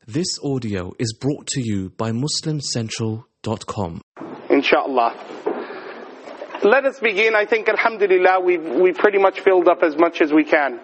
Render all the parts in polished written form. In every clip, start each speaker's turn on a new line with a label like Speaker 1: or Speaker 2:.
Speaker 1: This audio is brought to you by MuslimCentral.com.
Speaker 2: Inshallah. Let us begin. I think, alhamdulillah, we've pretty much filled up as much as we can.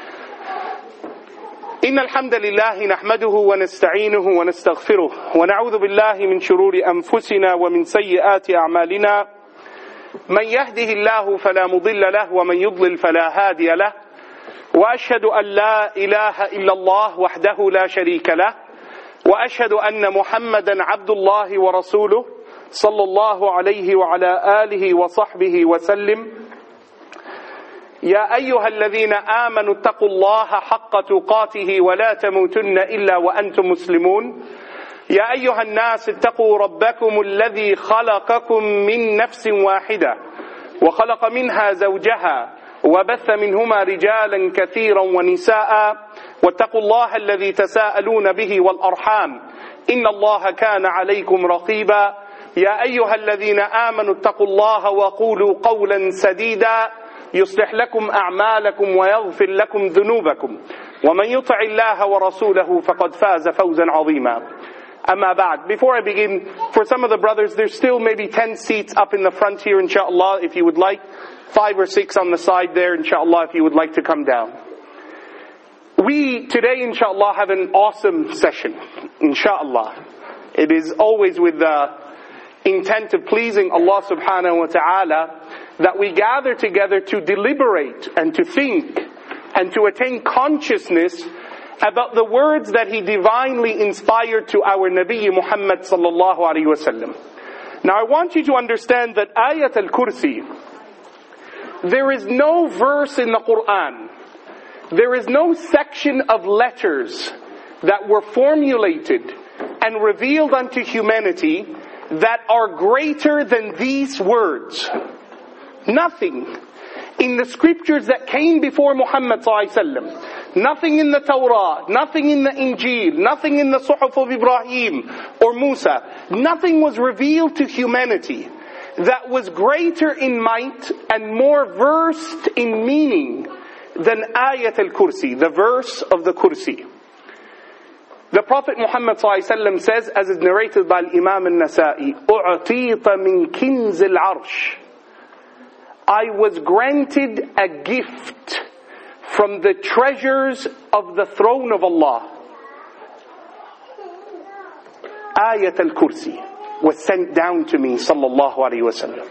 Speaker 2: إن الحمد لله نحمده ونستعينه ونستغفره ونعوذ بالله من شرور أنفسنا ومن سيئات أعمالنا من يهده الله فلا مضل له ومن يضلل فلا هادي له وأشهد أن لا إله إلا الله وحده لا شريك له وأشهد أن محمدا عبد الله ورسوله صلى الله عليه وعلى آله وصحبه وسلم يا أيها الذين آمنوا اتقوا الله حق تقاته ولا تموتن إلا وأنتم مسلمون يا أيها الناس اتقوا ربكم الذي خلقكم من نفس واحدة وخلق منها زوجها وبث منهما رجالا كثيرا ونساء واتقوا الله الذي تساءلون به والأرحام إن الله كان عليكم رقيبا يا أيها الذين آمنوا اتقوا الله وقولوا قولا سديدا يصلح لكم أعمالكم ويغفر لكم ذنوبكم ومن يطع الله ورسوله فقد فاز فوزا عظيما أما بعد. Before I begin, for some of the brothers, there's still maybe 10 seats up in the front here, inshallah, if you would like. 5 or 6 on the side there, inshallah, if you would like to come down. We today, inshallah, have an awesome session, inshallah. It is always with the intent of pleasing Allah subhanahu wa ta'ala that we gather together to deliberate and to think and to attain consciousness about the words that He divinely inspired to our Nabi Muhammad sallallahu alayhi wa sallam. Now I want you to understand that Ayat al-Kursi, there is no verse in the Quran, there is no section of letters that were formulated and revealed unto humanity that are greater than these words. Nothing in the scriptures that came before Muhammad sallallahu alaihi wasallam, nothing in the Torah, nothing in the Injil, nothing in the Suhuf of Ibrahim or Musa, nothing was revealed to humanity that was greater in might and more versed in meaning than Ayat al-Kursi, the verse of the Kursi. The Prophet Muhammad ﷺ says, as is narrated by Imam al-Nasa'i, أُعْطِيطَ مِنْ كِنْزِ الْعَرْشِ, I was granted a gift from the treasures of the throne of Allah. Ayat al-Kursi was sent down to me, sallallahu alayhi wa sallam.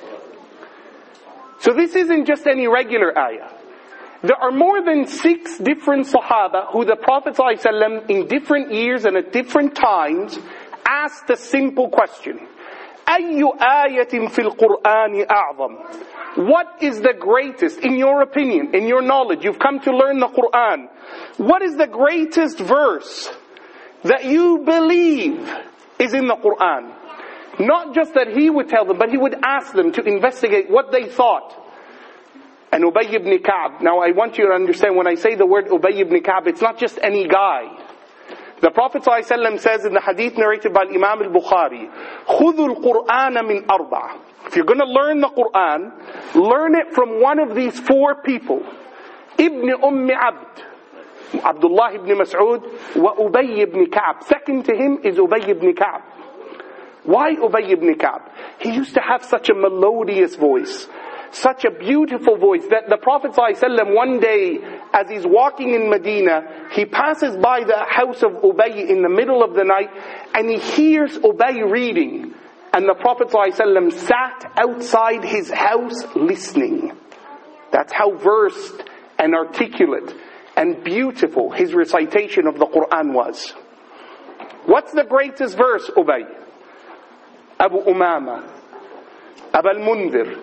Speaker 2: So this isn't just any regular ayah. There are more than 6 different Sahaba who the Prophet ﷺ in different years and at different times asked a simple question. أَيُّ آيَةٍ فِي الْقُرْآنِ أَعْظَمُ? What is the greatest, in your opinion, in your knowledge? You've come to learn the Quran. What is the greatest verse that you believe is in the Quran? Not just that he would tell them, but he would ask them to investigate what they thought. And Ubay ibn Ka'b. Now I want you to understand, when I say the word Ubay ibn Ka'b, it's not just any guy. The Prophet ﷺ says in the hadith narrated by Imam al-Bukhari, خُذُوا الْقُرْآنَ مِنْ أَرْبَعٍ. If you're going to learn the Quran, learn it from one of these 4 people. Ibn Abd, Abdullah ibn Mas'ud, wa Ubay ibn Ka'b. Second to him is Ubay ibn Ka'b. Why Ubay ibn Ka'b? He used to have such a melodious voice, such a beautiful voice, that the Prophet ﷺ one day, as he's walking in Medina, he passes by the house of Ubay in the middle of the night, and he hears Ubay reading. And the Prophet ﷺ sat outside his house listening. That's how versed and articulate and beautiful his recitation of the Quran was. What's the greatest verse, Ubay? Abu Umama, Abu al-Mundhir.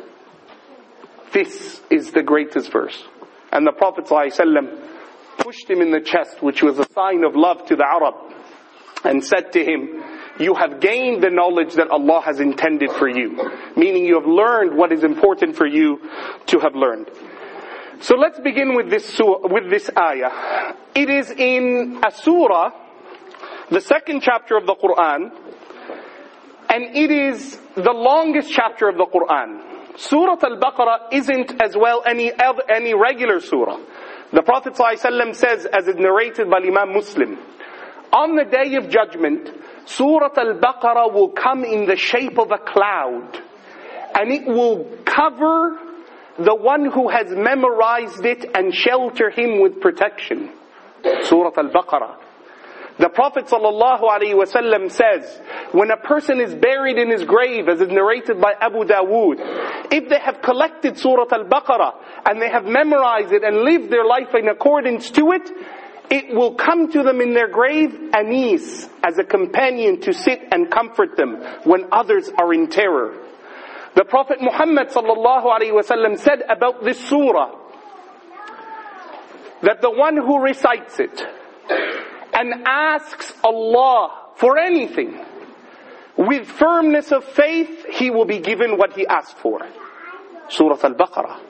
Speaker 2: This is the greatest verse. And the Prophet ﷺ pushed him in the chest, which was a sign of love to the Arab, and said to him, you have gained the knowledge that Allah has intended for you. Meaning you have learned what is important for you to have learned. So let's begin with this ayah. It is in a surah, the 2nd chapter of the Quran, and it is the longest chapter of the Quran. Surah Al-Baqarah isn't as well any regular surah. The Prophet ﷺ says, as is narrated by Imam Muslim, On the Day of Judgment, Surah Al-Baqarah will come in the shape of a cloud, and it will cover the one who has memorized it and shelter him with protection. Surah Al-Baqarah. The Prophet ﷺ says, when a person is buried in his grave, as is narrated by Abu Dawood, if they have collected Surah Al-Baqarah and they have memorized it and lived their life in accordance to it, it will come to them in their grave, anis, as a companion to sit and comfort them when others are in terror. The Prophet Muhammad ﷺ said about this surah, that the one who recites it and asks Allah for anything with firmness of faith, he will be given what he asked for. Surah Al-Baqarah.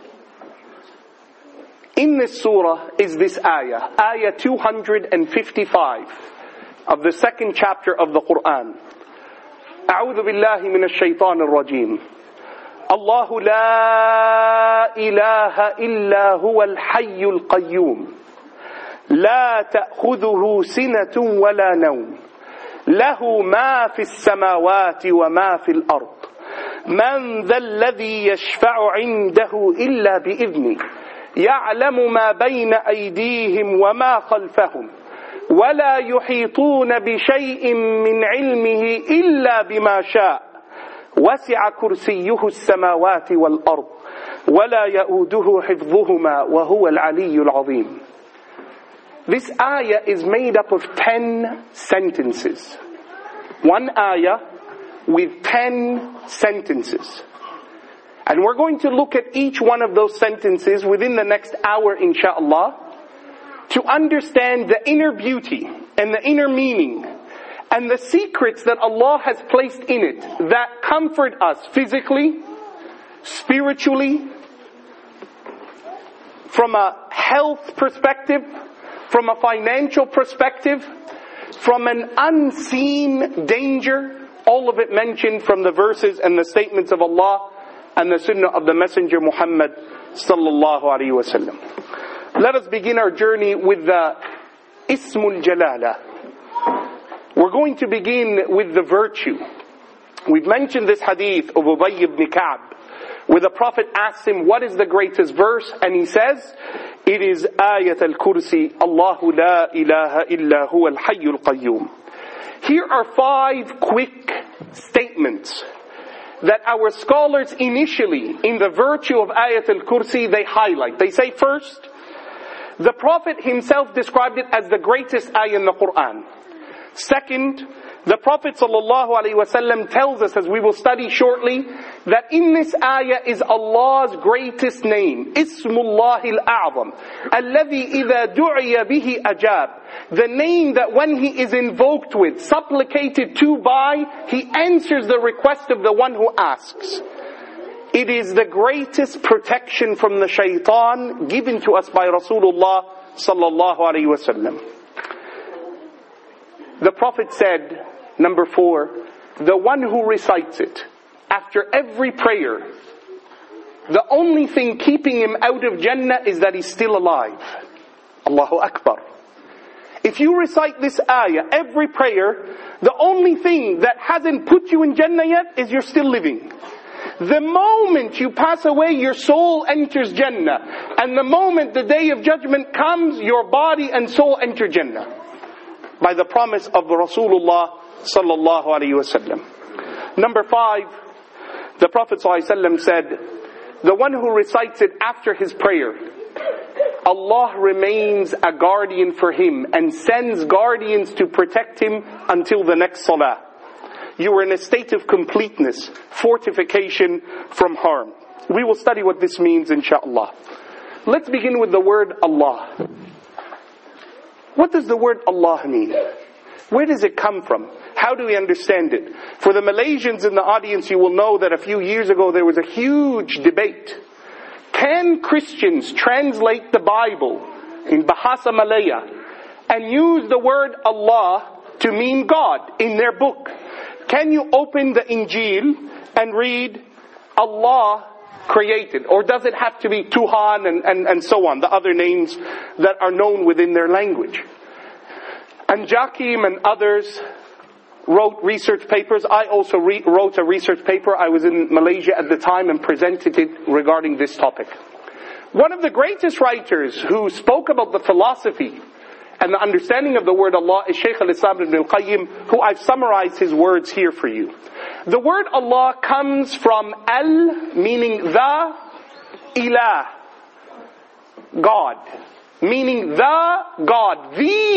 Speaker 2: In this surah is this ayah, ayah 255 of the second chapter of the Quran. أعوذ بالله من الشيطان الرجيم. الله لا إله إلا هو الحي القيوم لا تأخذه سنة ولا نوم له ما في السماوات وما في الأرض من ذا الذي يشفع عنده إلا بإذنه يعلم ما بين أيديهم وما خلفهم ولا يحيطون بشيء من علمه إلا بما شاء وسع كرسيه السماوات والأرض ولا يؤوده حفظهما وهو العلي العظيم. This ayah is made up of 10 sentences. One ayah with 10 sentences. And we're going to look at each one of those sentences within the next hour, inshaAllah, to understand the inner beauty and the inner meaning and the secrets that Allah has placed in it that comfort us physically, spiritually, from a health perspective, from a financial perspective, from an unseen danger, all of it mentioned from the verses and the statements of Allah and the sunnah of the Messenger Muhammad sallallahu alaihi wasallam. Let us begin our journey with the Ismul Jalala. We're going to begin with the virtue. We've mentioned this hadith of Ubay ibn Ka'b, where the Prophet asks him, what is the greatest verse? And he says, it is Ayat al-Kursi, Allahu la ilaha illa huwa al-hayyul qayyum. Here are 5 quick statements that our scholars initially, in the virtue of Ayat al-Kursi, they highlight. They say first, the Prophet himself described it as the greatest ayah in the Quran. Second, the Prophet ﷺ tells us, as we will study shortly, that in this ayah is Allah's greatest name, Ismullahi al-A'zam, alladhi idha du'iya bihi ajab. The name that when he is invoked with, supplicated to by, he answers the request of the one who asks. It is the greatest protection from the shaitan given to us by Rasulullah sallallahu alaihi wasallam. The Prophet said, number 4, the one who recites it after every prayer, the only thing keeping him out of Jannah is that he's still alive. Allahu Akbar. If you recite this ayah every prayer, the only thing that hasn't put you in Jannah yet is you're still living. The moment you pass away, your soul enters Jannah. And the moment the Day of Judgment comes, your body and soul enter Jannah. By the promise of Rasulullah sallallahu alaihi wasallam. Number 5, the Prophet sallallahu alaihi wasallam said, the one who recites it after his prayer, Allah remains a guardian for him and sends guardians to protect him until the next salah. You are in a state of completeness, fortification from harm. We will study what this means, inshaAllah. Let's begin with the word Allah. What does the word Allah mean? Where does it come from? How do we understand it? For the Malaysians in the audience, you will know that a few years ago there was a huge debate. Can Christians translate the Bible in Bahasa Malaya and use the word Allah to mean God in their book? Can you open the Injil and read Allah created? Or does it have to be Tuhan and so on, the other names that are known within their language? And Jakim and others wrote research papers. I also wrote a research paper. I was in Malaysia at the time and presented it regarding this topic. One of the greatest writers who spoke about the philosophy and the understanding of the word Allah is Shaykh al-Islam ibn al-Qayyim, who I've summarized his words here for you. The word Allah comes from al, meaning the, ilah, God. Meaning the God,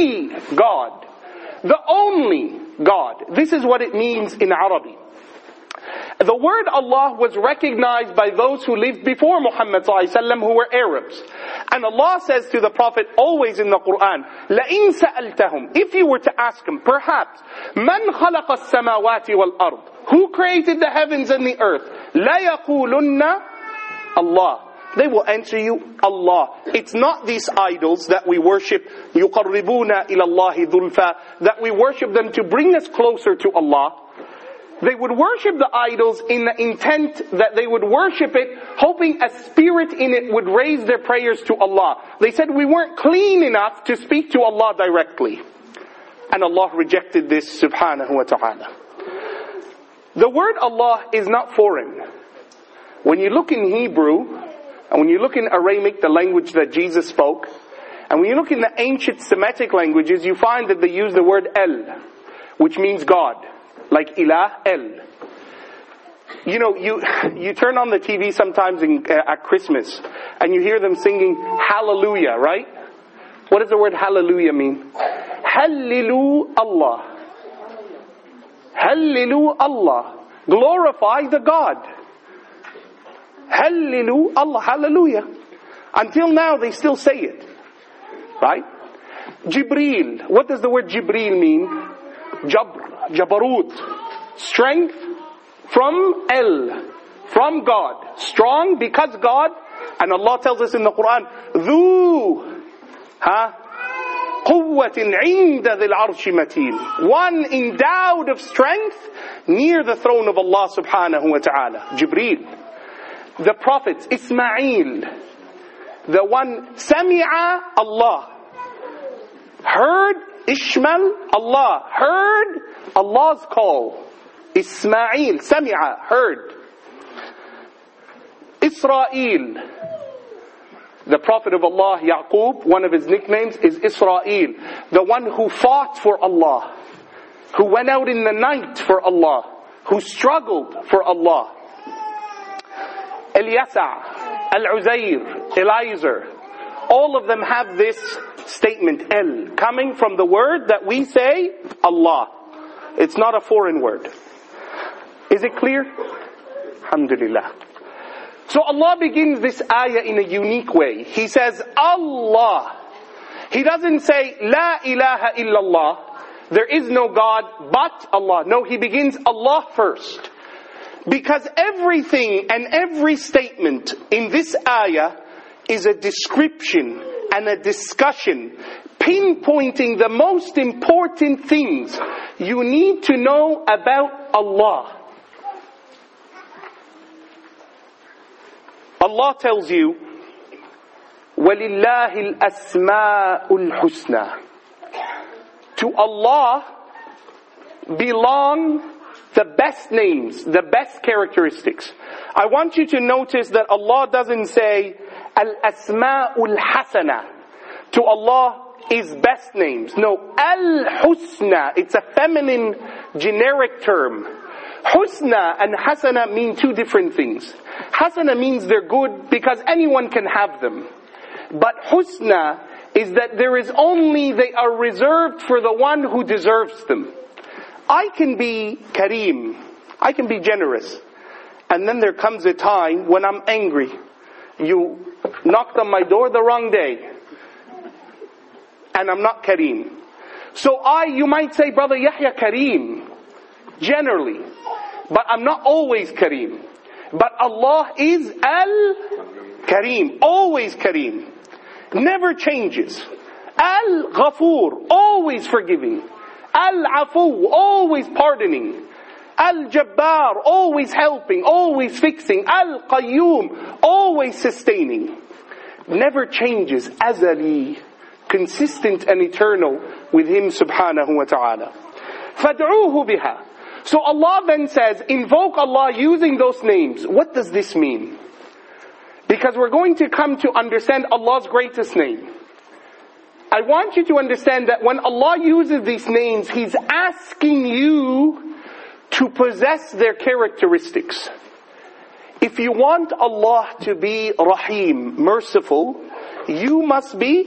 Speaker 2: the only God. This is what it means in Arabic. The word Allah was recognized by those who lived before Muhammad ﷺ, who were Arabs. And Allah says to the Prophet always in the Quran, لَإِن سَأَلْتَهُمْ, if you were to ask them, perhaps, مَنْ خَلَقَ السَّمَاوَاتِ وَالْأَرْضِ, who created the heavens and the earth? لَيَقُولُنَّ Allah. They will answer you, Allah. It's not these idols that we worship, يُقَرِّبُونَ إِلَى اللَّهِ ذُلْفَى, that we worship them to bring us closer to Allah. They would worship the idols in the intent that they would worship it, hoping a spirit in it would raise their prayers to Allah. They said we weren't clean enough to speak to Allah directly. And Allah rejected this, subhanahu wa ta'ala. The word Allah is not foreign. When you look in Hebrew, and when you look in Aramaic, the language that Jesus spoke, and when you look in the ancient Semitic languages, you find that they use the word El, which means God. Like Ilah, El. You know, you turn on the TV sometimes at Christmas, and you hear them singing Hallelujah, right? What does the word Hallelujah mean? Hallilu Allah. Hallilu Allah. Glorify the God. Hallilu Allah. Hallelujah. Until now they still say it. Right? Jibreel. What does the word Jibreel mean? Jabarut. Strength from El. From God. Strong because God. And Allah tells us in the Quran, Dhu Quwwatin inda dhil arshi mateen. One endowed of strength near the throne of Allah subhanahu wa ta'ala. Jibreel. The prophets, Ismail. The one, Sami'a Allah. Heard Ishmael, Allah. Heard Allah's call. Ismail, Sami'a, heard. Israel. The Prophet of Allah, Yaqub, one of his nicknames is Israel. The one who fought for Allah. Who went out in the night for Allah. Who struggled for Allah. Ilyasa, Al-Uzair, Eliezer. All of them have this statement, El, coming from the word that we say, Allah. It's not a foreign word. Is it clear? Alhamdulillah. So Allah begins this ayah in a unique way. He says, Allah. He doesn't say, La ilaha illallah. There is no God but Allah. No, He begins Allah first. Because everything and every statement in this ayah is a description and a discussion pinpointing the most important things you need to know about Allah. Allah tells you, وَلِلَّهِ الْأَسْمَاءُ الْحُسْنَى. To Allah belong the best names, the best characteristics. I want you to notice that Allah doesn't say Al-Asma'ul Hasana. To Allah is best names. No, Al-Husna. It's a feminine generic term. Husna and Hasana mean two different things. Hasana means they're good because anyone can have them. But Husna is that they are reserved for the one who deserves them. I can be Kareem. I can be generous. And then there comes a time when I'm angry. You knocked on my door the wrong day. And I'm not Kareem. So you might say, Brother Yahya, Kareem. Generally. But I'm not always Kareem. But Allah is Al-Kareem. Always Kareem. Never changes. Al-Ghafur. Always forgiving. Al-Afu, always pardoning. Al-Jabbar, always helping, always fixing. Al-Qayyum, always sustaining. Never changes. Azali, consistent and eternal with Him subhanahu wa ta'ala. فَادْعُوهُ بِهَا. So Allah then says, invoke Allah using those names. What does this mean? Because we're going to come to understand Allah's greatest name. I want you to understand that when Allah uses these names, He's asking you to possess their characteristics. If you want Allah to be Rahim, merciful, you must be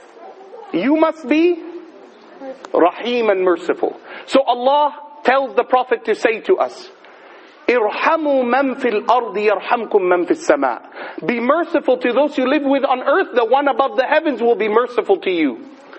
Speaker 2: Rahim and merciful. So Allah tells the Prophet to say to us, Irhamu man fil ardi yarhamkum man fis sama. Be merciful to those you live with on earth. The one above the heavens will be merciful to you.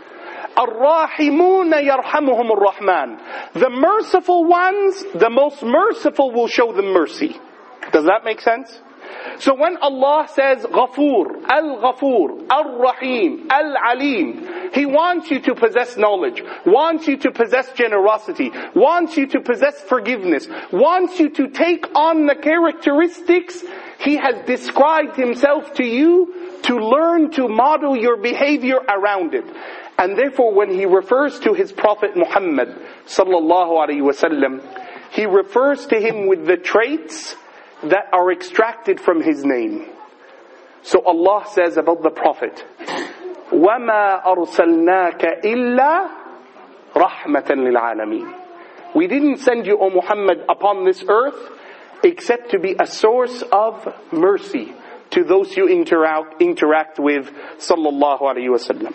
Speaker 2: Ar-Rahimuna yarhamuhum ar-Rahman. The merciful ones, the most merciful will show them mercy. Does that make sense? So when Allah says Ghafoor, Al-Ghafoor, Al-Rahim, Al-Alim, He wants you to possess knowledge, wants you to possess generosity, wants you to possess forgiveness, wants you to take on the characteristics He has described Himself to you, to learn to model your behavior around it. And therefore when He refers to His Prophet Muhammad sallallahu alaihi wasallam, He refers to him with the traits that are extracted from His name. So Allah says about the Prophet, وَمَا أَرْسَلْنَاكَ إِلَّا رَحْمَةً لِلْعَالَمِينَ. We didn't send you, O Muhammad, upon this earth except to be a source of mercy to those you interact with, sallallahu alayhi wasallam.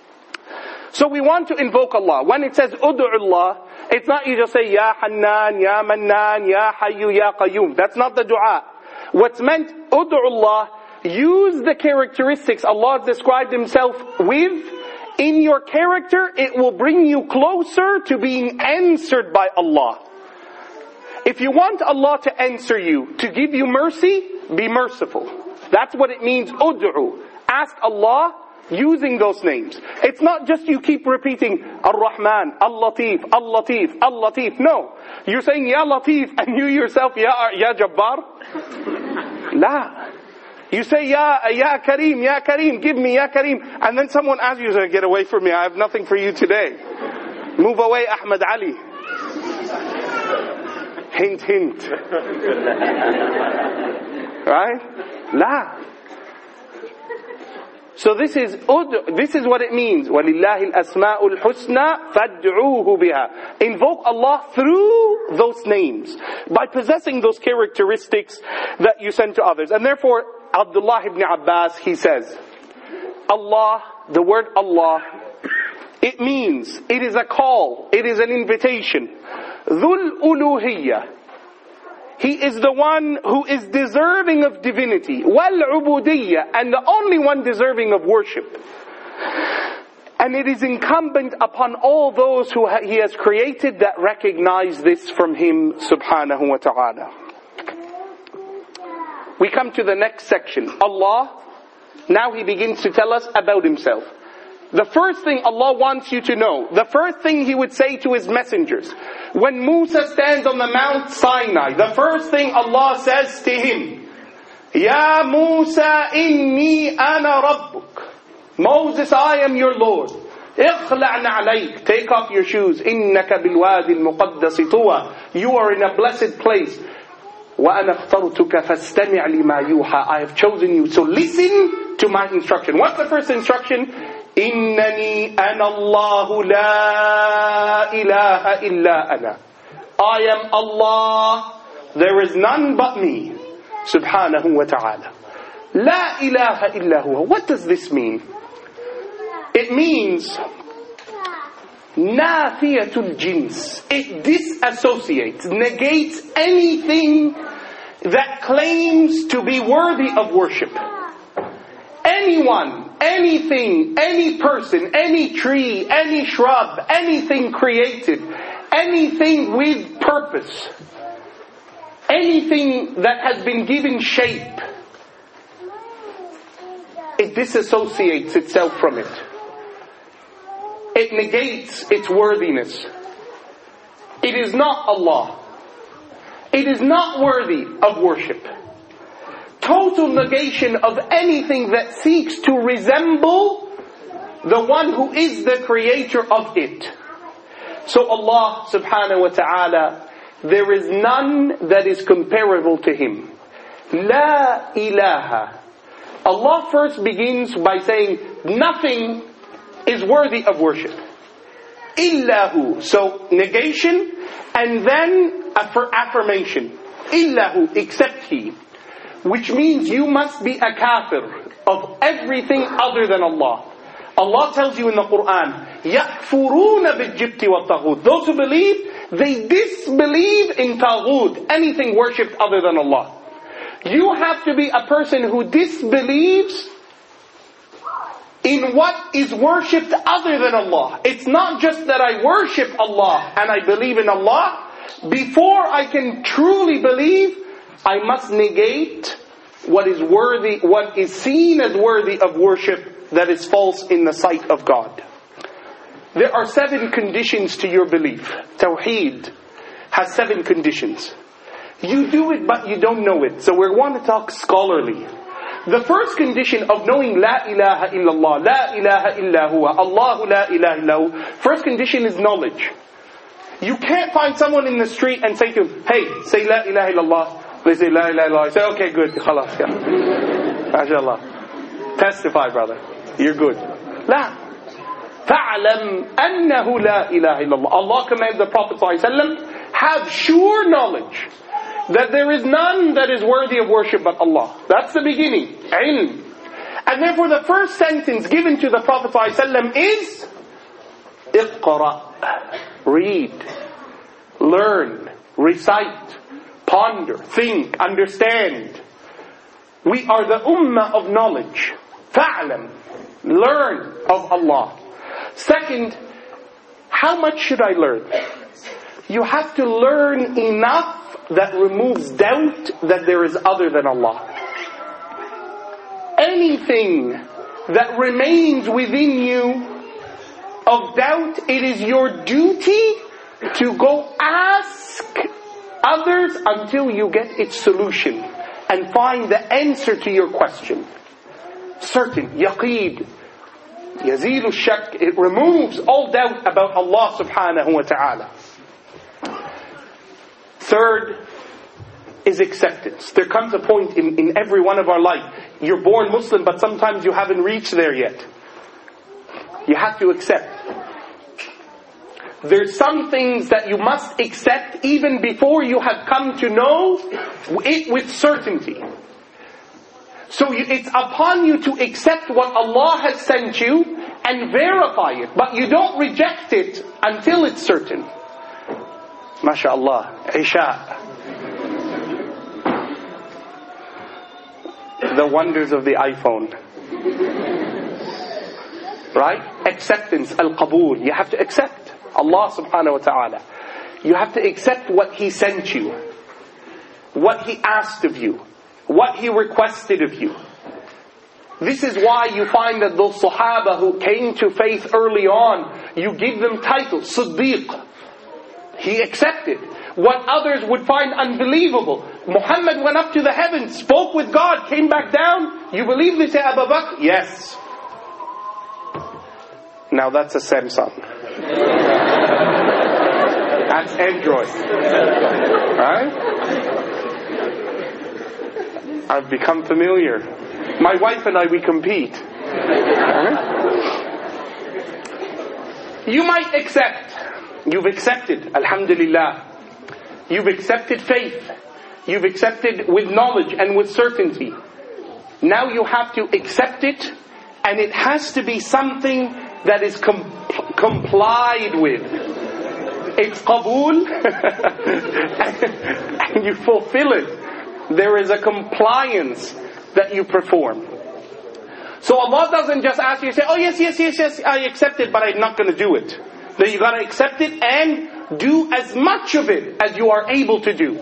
Speaker 2: So we want to invoke Allah. When it says ud'u Allah, it's not you just say Ya Hannan, Ya Mannan, Ya Hayyu, Ya Qayyum. That's not the dua. What's meant, ud'u Allah, use the characteristics Allah has described Himself with. In your character, it will bring you closer to being answered by Allah. If you want Allah to answer you, to give you mercy, be merciful. That's what it means, ud'u. Ask Allah using those names. It's not just you keep repeating Ar-Rahman, Al-Latif, Al-Latif, Al-Latif. No. You're saying Ya Latif and you yourself Ya Jabbar. La. You say Ya Kareem, Ya Kareem, give me Ya Kareem. And then someone asks you, get away from me, I have nothing for you today. Move away Ahmad Ali. Hint, hint. Right? La. So this is what it means. وَلِلَّهِ الْأَسْمَاءُ الْحُسْنَى فَادْعُوهُ بِهَا. Invoke Allah through those names, by possessing those characteristics that you send to others. And therefore, Abdullah ibn Abbas, he says, Allah, the word Allah, it means, it is a call, it is an invitation. ذُو الْأُلُوهِيَّةِ. He is the one who is deserving of divinity. وَالْعُبُودِيَّةِ. And the only one deserving of worship. And it is incumbent upon all those who He has created that recognize this from Him subhanahu wa ta'ala. We come to the next section. Allah, now He begins to tell us about Himself. The first thing Allah wants you to know, the first thing He would say to His messengers, when Musa stands on the Mount Sinai, the first thing Allah says to him, Ya Musa inni ana rabbuk. Moses, I am your Lord. اخلع نعليك. Take off your shoes. إنك بالوادي المقدس طوى. You are in a blessed place. وأنا اخترتك فاستمع لما يوحى. I have chosen you, so listen to my instruction. What's the first instruction? إنني أنا الله لا إله إلا أنا. I am Allah. There is none but me. Subhanahu wa ta'ala. لا إله إلا هو. What does this mean? It means nafiyatul jins. It disassociates, negates anything that claims to be worthy of worship. Anyone, anything, any person, any tree, any shrub, anything created, anything with purpose, anything that has been given shape, it disassociates itself from it. It negates its worthiness. It is not Allah. It is not worthy of worship. Total negation of anything that seeks to resemble the one who is the creator of it. So Allah subhanahu wa ta'ala, there is none that is comparable to Him. La ilaha. Allah first begins by saying, nothing is worthy of worship. Illahu. So negation, and then affirmation. Illahu, except He. Which means you must be a kafir of everything other than Allah. Allah tells you in the Quran, يَكْفُرُونَ بِالْجِبْتِ وَالطَّاغُوتِ. Those who believe, they disbelieve in Taghut, anything worshipped other than Allah. You have to be a person who disbelieves in what is worshipped other than Allah. It's not just that I worship Allah and I believe in Allah. Before I can truly believe, I must negate what is worthy, what is seen as worthy of worship that is false in the sight of God. There are 7 conditions to your belief. Tawheed has 7 conditions. You do it but you don't know it. So we want to talk scholarly. The first condition of knowing La ilaha illallah, La ilaha illa huwa, Allahu la ilaha illahu, first condition is knowledge. You can't find someone in the street and say to him, hey, say La ilaha illallah. They say La ilaha illallah. I say, okay, good, khalas, yeah. MashaAllah. Testify, brother. You're good. La. فَعْلَمْ أَنَّهُ لَا إِلَهَ إِلَّا اللَّهِ. Allah commands the Prophet ﷺ, have sure knowledge that there is none that is worthy of worship but Allah. That's the beginning. Ilm. And therefore the first sentence given to the Prophet ﷺ is اقرأ. Read. Learn. Recite. Ponder. Think. Understand. We are the ummah of knowledge. فَعْلَمْ. Learn of Allah. Second, how much should I learn? You have to learn enough that removes doubt that there is other than Allah. Anything that remains within you of doubt, it is your duty to go ask others until you get its solution and find the answer to your question. Certain, yaqeen, yazilu shak, it removes all doubt about Allah subhanahu wa ta'ala. Third is acceptance. There comes a point in every one of our life. You're born Muslim, but sometimes you haven't reached there yet. You have to accept. There's some things that you must accept even before you have come to know it with certainty. So it's upon you to accept what Allah has sent you and verify it. But you don't reject it until it's certain. MashaAllah. Isha. The wonders of the iPhone. Right? Acceptance. Al-Qabul. You have to accept Allah subhanahu wa ta'ala. You have to accept what He sent you. What He asked of you. What He requested of you. This is why you find that those Sahaba who came to faith early on, you give them titles. Siddiq. He accepted. What others would find unbelievable. Muhammad went up to the heavens, spoke with God, came back down. You believe this, Abu Bakr? Yes. Now that's a Samsung. That's Android. Right? I've become familiar. My wife and I, we compete. You might accept. You've accepted. Alhamdulillah. You've accepted faith. You've accepted with knowledge and with certainty. Now you have to accept it, and it has to be something that is complied with. It's qabul, and you fulfill it. There is a compliance that you perform. So Allah doesn't just ask you to say, oh yes, I accept it, but I'm not going to do it. No, you got to accept it and do as much of it as you are able to do.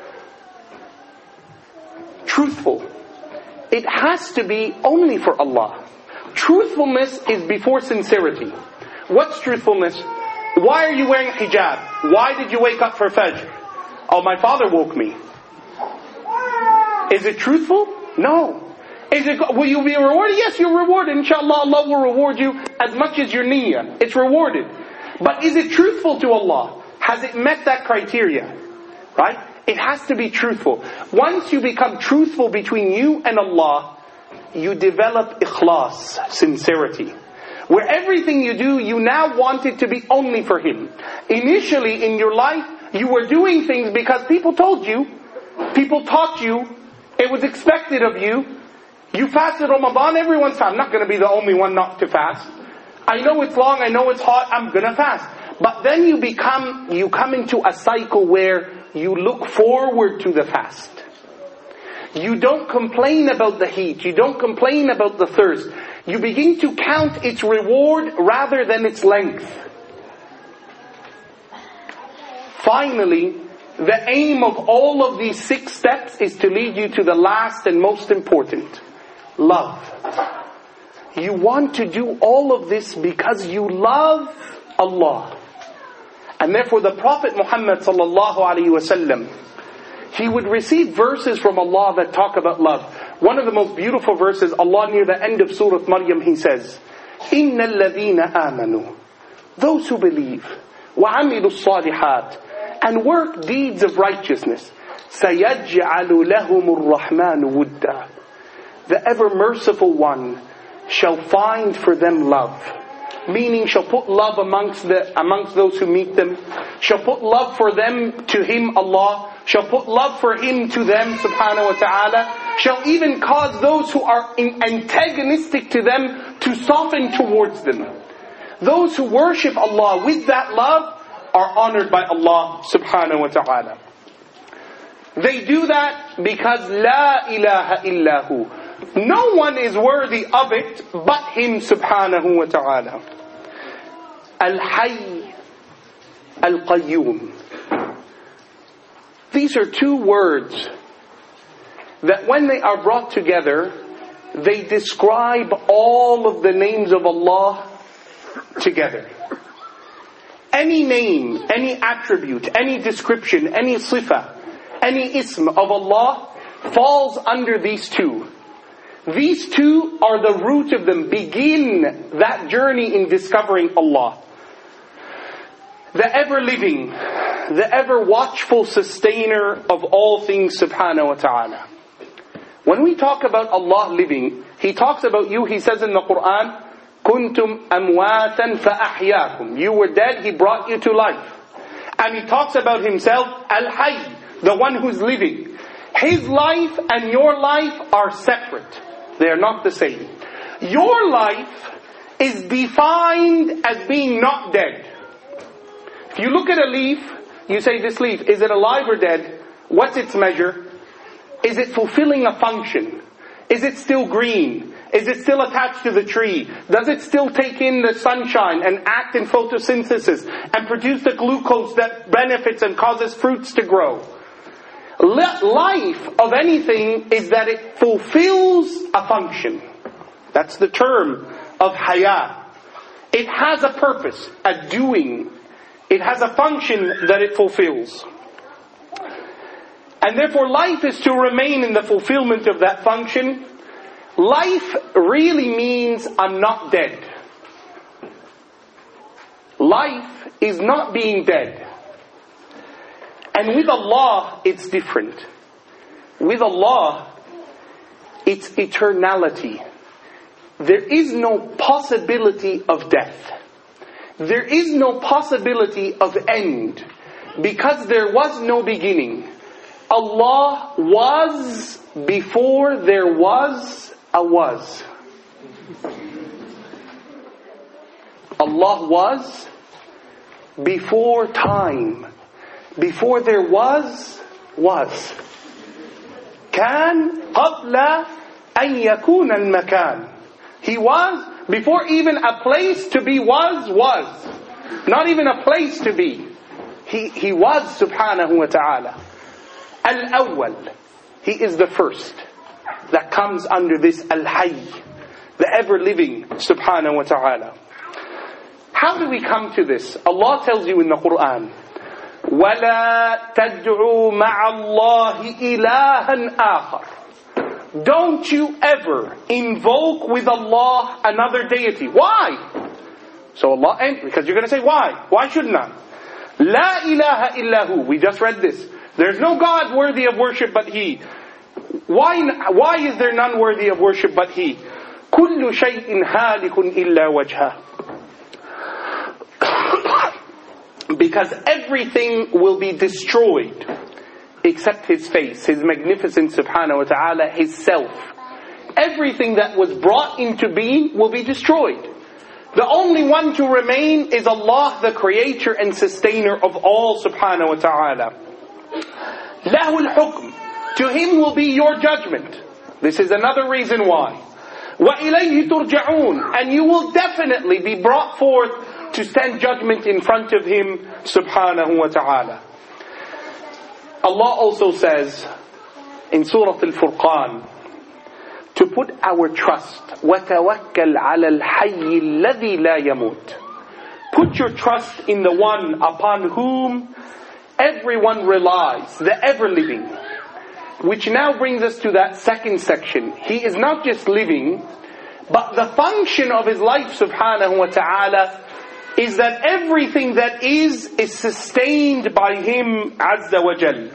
Speaker 2: Truthful. It has to be only for Allah. Truthfulness is before sincerity. What's truthfulness? Why are you wearing hijab? Why did you wake up for Fajr? Oh, my father woke me. Is it truthful? No. Will you be rewarded? Yes, you're rewarded. Inshallah, Allah will reward you as much as your niyyah. It's rewarded. But is it truthful to Allah? Has it met that criteria? Right? It has to be truthful. Once you become truthful between you and Allah, you develop ikhlas, sincerity. Where everything you do, you now want it to be only for Him. Initially in your life, you were doing things because people told you, people taught you, it was expected of you. You fasted Ramadan, everyone's fast. I'm not going to be the only one not to fast. I know it's long, I know it's hot, I'm going to fast. But then you come into a cycle where you look forward to the fast. You don't complain about the heat. You don't complain about the thirst. You begin to count its reward rather than its length. Finally, the aim of all of these 6 steps is to lead you to the last and most important. Love. You want to do all of this because you love Allah. And therefore the Prophet Muhammad sallallahu alaihi wasallam, he would receive verses from Allah that talk about love. One of the most beautiful verses, Allah near the end of Surah Maryam, He says, إِنَّ الَّذِينَ آمَنُوا, those who believe, وَعَمِلُوا الصَّالِحَاتِ, and work deeds of righteousness, سَيَجْعَلُ لَهُمُ الرَّحْمَنُ وُدًّا, the ever merciful one shall find for them love. Meaning, shall put love amongst those who meet them. Shall put love for them to Him, Allah. Shall put love for Him to them, subhanahu wa ta'ala. Shall even cause those who are antagonistic to them to soften towards them. Those who worship Allah with that love are honored by Allah, subhanahu wa ta'ala. They do that because La ilaha illahu. No one is worthy of it but Him, subhanahu wa ta'ala. Al-Hayy, Al-Qayyum. These are 2 words that when they are brought together, they describe all of the names of Allah together. Any name, any attribute, any description, any sifa, any ism of Allah falls under these 2. These 2 are the root of them. Begin that journey in discovering Allah. The ever-living, the ever-watchful sustainer of all things, subhanahu wa ta'ala. When we talk about Allah living, He talks about you, He says in the Quran, كُنْتُمْ أَمْوَاتًا فَأَحْيَاكُمْ. You were dead, He brought you to life. And He talks about Himself, Al-Hayy, the one who's living. His life and your life are separate. They are not the same. Your life is defined as being not dead. If you look at a leaf, you say, this leaf, is it alive or dead? What's its measure? Is it fulfilling a function? Is it still green? Is it still attached to the tree? Does it still take in the sunshine and act in photosynthesis and produce the glucose that benefits and causes fruits to grow? Life of anything is that it fulfills a function. That's the term of hayat. It has a purpose, a doing. It has a function that it fulfills. And therefore life is to remain in the fulfillment of that function. Life really means I'm not dead. Life is not being dead. And with Allah, it's different. With Allah, it's eternality. There is no possibility of death. There is no possibility of end. Because there was no beginning. Allah was before there was a was. Allah was before time. Before there was. كان قبل أن يكون المكان. He was before even a place to be was. Not even a place to be. He was subhanahu wa ta'ala. Al-Awwal. He is the first that comes under this Al-Hayy, the ever-living subhanahu wa ta'ala. How do we come to this? Allah tells you in the Quran, وَلَا تَدْعُوا مَعَ اللَّهِ إِلَهًا آخَرٍ. don't you ever invoke with Allah another deity. Why? So Allah, because you're going to say, why? Why shouldn't I? La ilaha illahu. We just read this. There's no God worthy of worship but He. Why is there none worthy of worship but He? كل شيء هالك إلا وجهه. Because everything will be destroyed except His face, His magnificence subhanahu wa ta'ala, His self. Everything that was brought into being will be destroyed. The only one to remain is Allah, the creator and sustainer of all subhanahu wa ta'ala. Lahul hukm. To Him will be your judgment. This is another reason why. وَإِلَيْهِ تُرْجَعُونَ. And you will definitely be brought forth to stand judgment in front of Him subhanahu wa ta'ala. Allah also says in Surah Al-Furqan to put our trust, وَتَوَكَّلْ عَلَى الْحَيِّ الَّذِي لَا يَمُوتُ. Put your trust in the one upon whom everyone relies, the ever-living. Which now brings us to that second section. He is not just living, but the function of His life subhanahu wa ta'ala is that everything that is sustained by Him azza wa jal.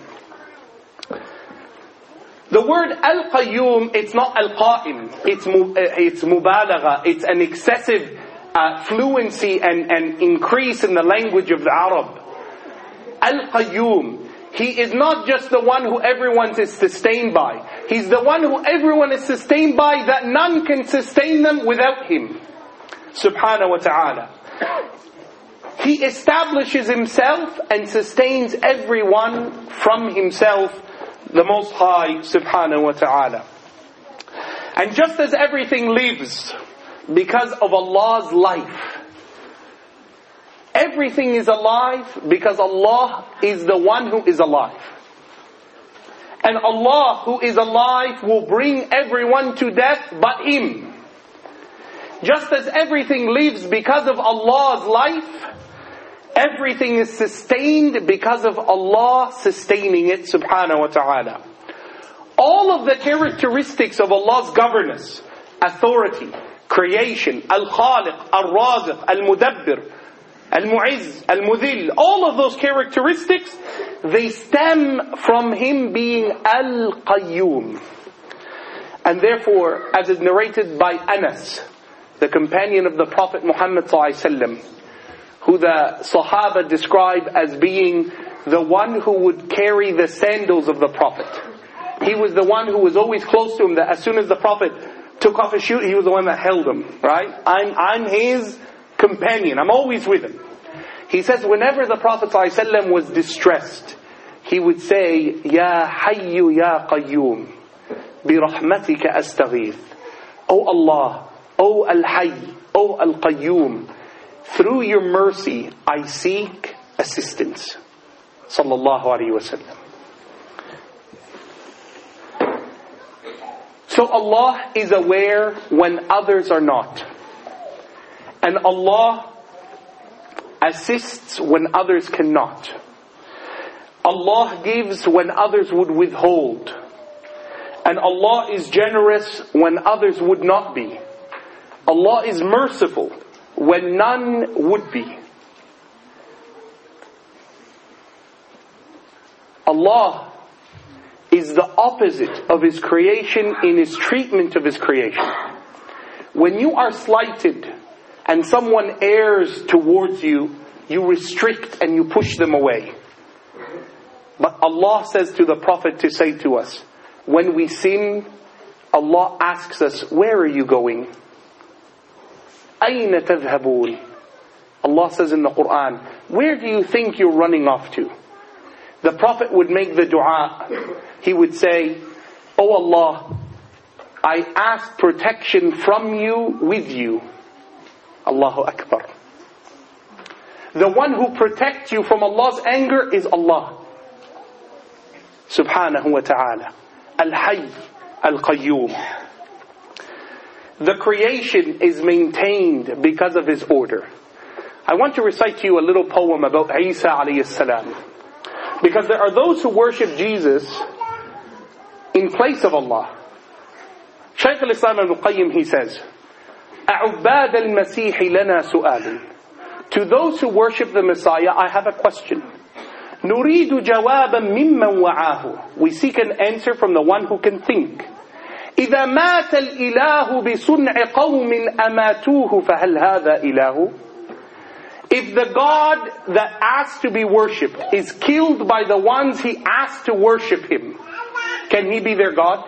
Speaker 2: The word al-qayyum, it's not al-qa'im, it's mubalagha, it's an excessive fluency and increase in the language of the Arab. Al-qayyum, He is not just the one who everyone is sustained by. He's the one who everyone is sustained by, that none can sustain them without Him subhanahu wa ta'ala. He establishes Himself and sustains everyone from Himself, the Most High subhanahu wa ta'ala. And just as everything lives because of Allah's life, everything is alive because Allah is the one who is alive. And Allah who is alive will bring everyone to death but Him. Just as everything lives because of Allah's life, everything is sustained because of Allah sustaining it subhanahu wa ta'ala. All of the characteristics of Allah's governance, authority, creation, al-Khaliq, al-Raziq, al-Mudabbir, al-Mu'izz, al-Mudhill, all of those characteristics, they stem from Him being al-Qayyum. And therefore, as is narrated by Anas, the companion of the Prophet Muhammad sallallahu alaihi wasallam, who the Sahaba describe as being the one who would carry the sandals of the Prophet. He was the one who was always close to him, that as soon as the Prophet took off his shoe, he was the one that held him, right? I'm his companion, I'm always with him. He says whenever the Prophet ﷺ was distressed, he would say, Ya Hayyu Ya Qayyum, Bi Rahmatika Astaghith. O Allah, O Al-Hayy, O Al-Qayyum, through your mercy I seek assistance. Sallallahu Alaihi Wasallam. So Allah is aware when others are not. And Allah assists when others cannot. Allah gives when others would withhold. And Allah is generous when others would not be. Allah is merciful when none would be. Allah is the opposite of His creation in His treatment of His creation. When you are slighted and someone errs towards you, you restrict and you push them away. But Allah says to the Prophet to say to us, when we sin, Allah asks us, where are you going? أَيْنَ تَذْهَبُونَ? Allah says in the Quran, where do you think you're running off to? The Prophet would make the dua. He would say, Oh Allah, I ask protection from you with you. Allahu Akbar. The one who protects you from Allah's anger is Allah subhanahu wa ta'ala. Al-Hayy, Al-Qayyum. The creation is maintained because of His order. I want to recite to you a little poem about Isa alayhi salam. Because there are those who worship Jesus in place of Allah. Shaykh al-Islam ibn Qayyim, he says, أَعُبَّادَ الْمَسِيحِ لَنَا سُؤَالٌ. To those who worship the Messiah, I have a question. نُرِيدُ جَوَابًا مِمَّنْ وَعَاهُ. We seek an answer from the one who can think. إِذَا مَاتَ الْإِلَهُ بِصُنْعِ قَوْمٍ أَمَاتُوهُ فَهَلْ هَذَا إِلَهُ. If the God that asks to be worshipped is killed by the ones he asked to worship him, can he be their God?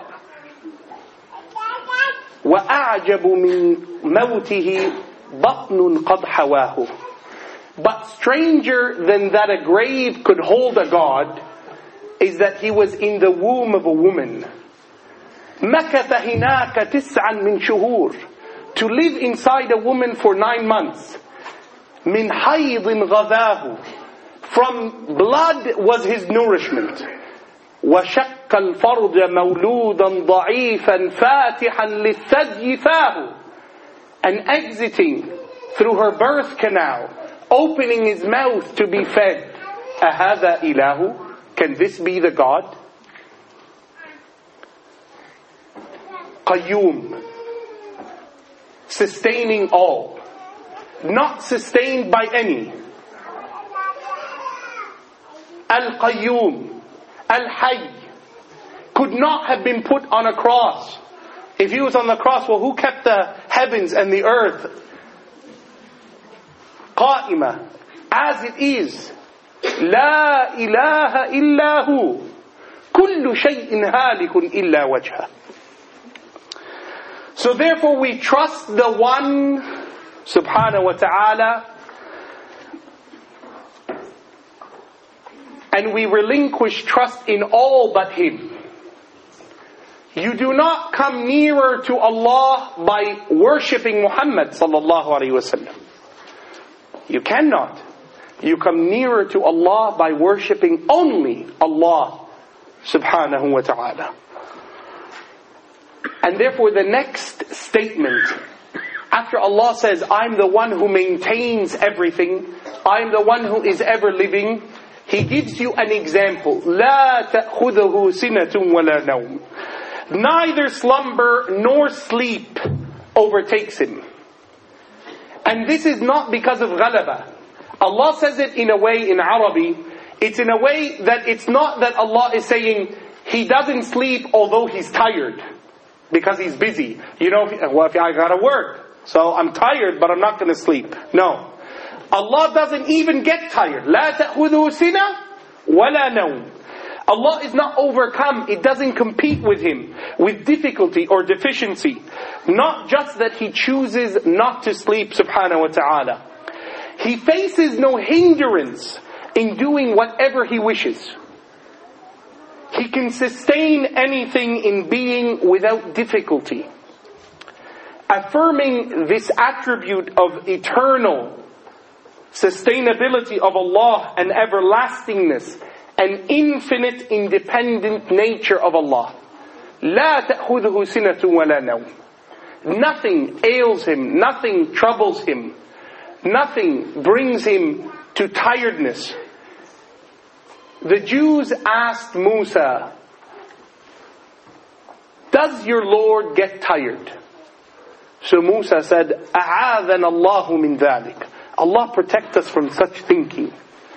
Speaker 2: وَأَعْجَبُ مِنْ مَوْتِهِ بَطْنٌ قَدْ حَوَاهُ. But stranger than that a grave could hold a God is that he was in the womb of a woman. مَكَثَ هِنَاكَ تِسْعًا مِنْ شُهُورٍ. To live inside a woman for 9 months. مِنْ حَيْضٍ غَذَاهُ. From blood was his nourishment. وَشَقَّ الْفَرْجَ مَوْلُودًا ضَعِيفًا فَاتِحًا لِلثَّدْيِ فَاهُ. And exiting through her birth canal, opening his mouth to be fed. أَهَذَا إِلَهُ. Can this be the God? Qayyum. Sustaining all. Not sustained by any. Al-Qayyum. Al-Hayy. Could not have been put on a cross. If he was on the cross, well, who kept the heavens and the earth? قائمة, as it is. لا إله إلا هو. كل شيء هالك إلا وجهه. So therefore we trust the one subhanahu wa ta'ala, and we relinquish trust in all but him. You do not come nearer to Allah by worshipping Muhammad sallallahu alaihi wasallam. You cannot. You come nearer to Allah by worshipping only Allah subhanahu wa ta'ala. And therefore the next statement, after Allah says, I'm the one who maintains everything, I'm the one who is ever living, He gives you an example. لا تأخذه سنة ولا نوم. Neither slumber nor sleep overtakes him. And this is not because of ghalaba. Allah says it in a way in Arabic. It's in a way that it's not that Allah is saying He doesn't sleep although He's tired, because He's busy. You know, if I gotta work, so I'm tired but I'm not going to sleep. No. Allah doesn't even get tired. لا تأخذه سنة ولا نوم. Allah is not overcome. It doesn't compete with Him with difficulty or deficiency. Not just that He chooses not to sleep subhanahu wa ta'ala. He faces no hindrance in doing whatever He wishes. He can sustain anything in being without difficulty. Affirming this attribute of eternal sustainability of Allah and everlastingness and infinite independent nature of Allah. لا تأخذه سنة ولا نوم. Nothing ails Him, nothing troubles Him, nothing brings Him to tiredness. The Jews asked Musa, does your Lord get tired? So Musa said, أعاذنا الله من ذلك. Allah protect us from such thinking.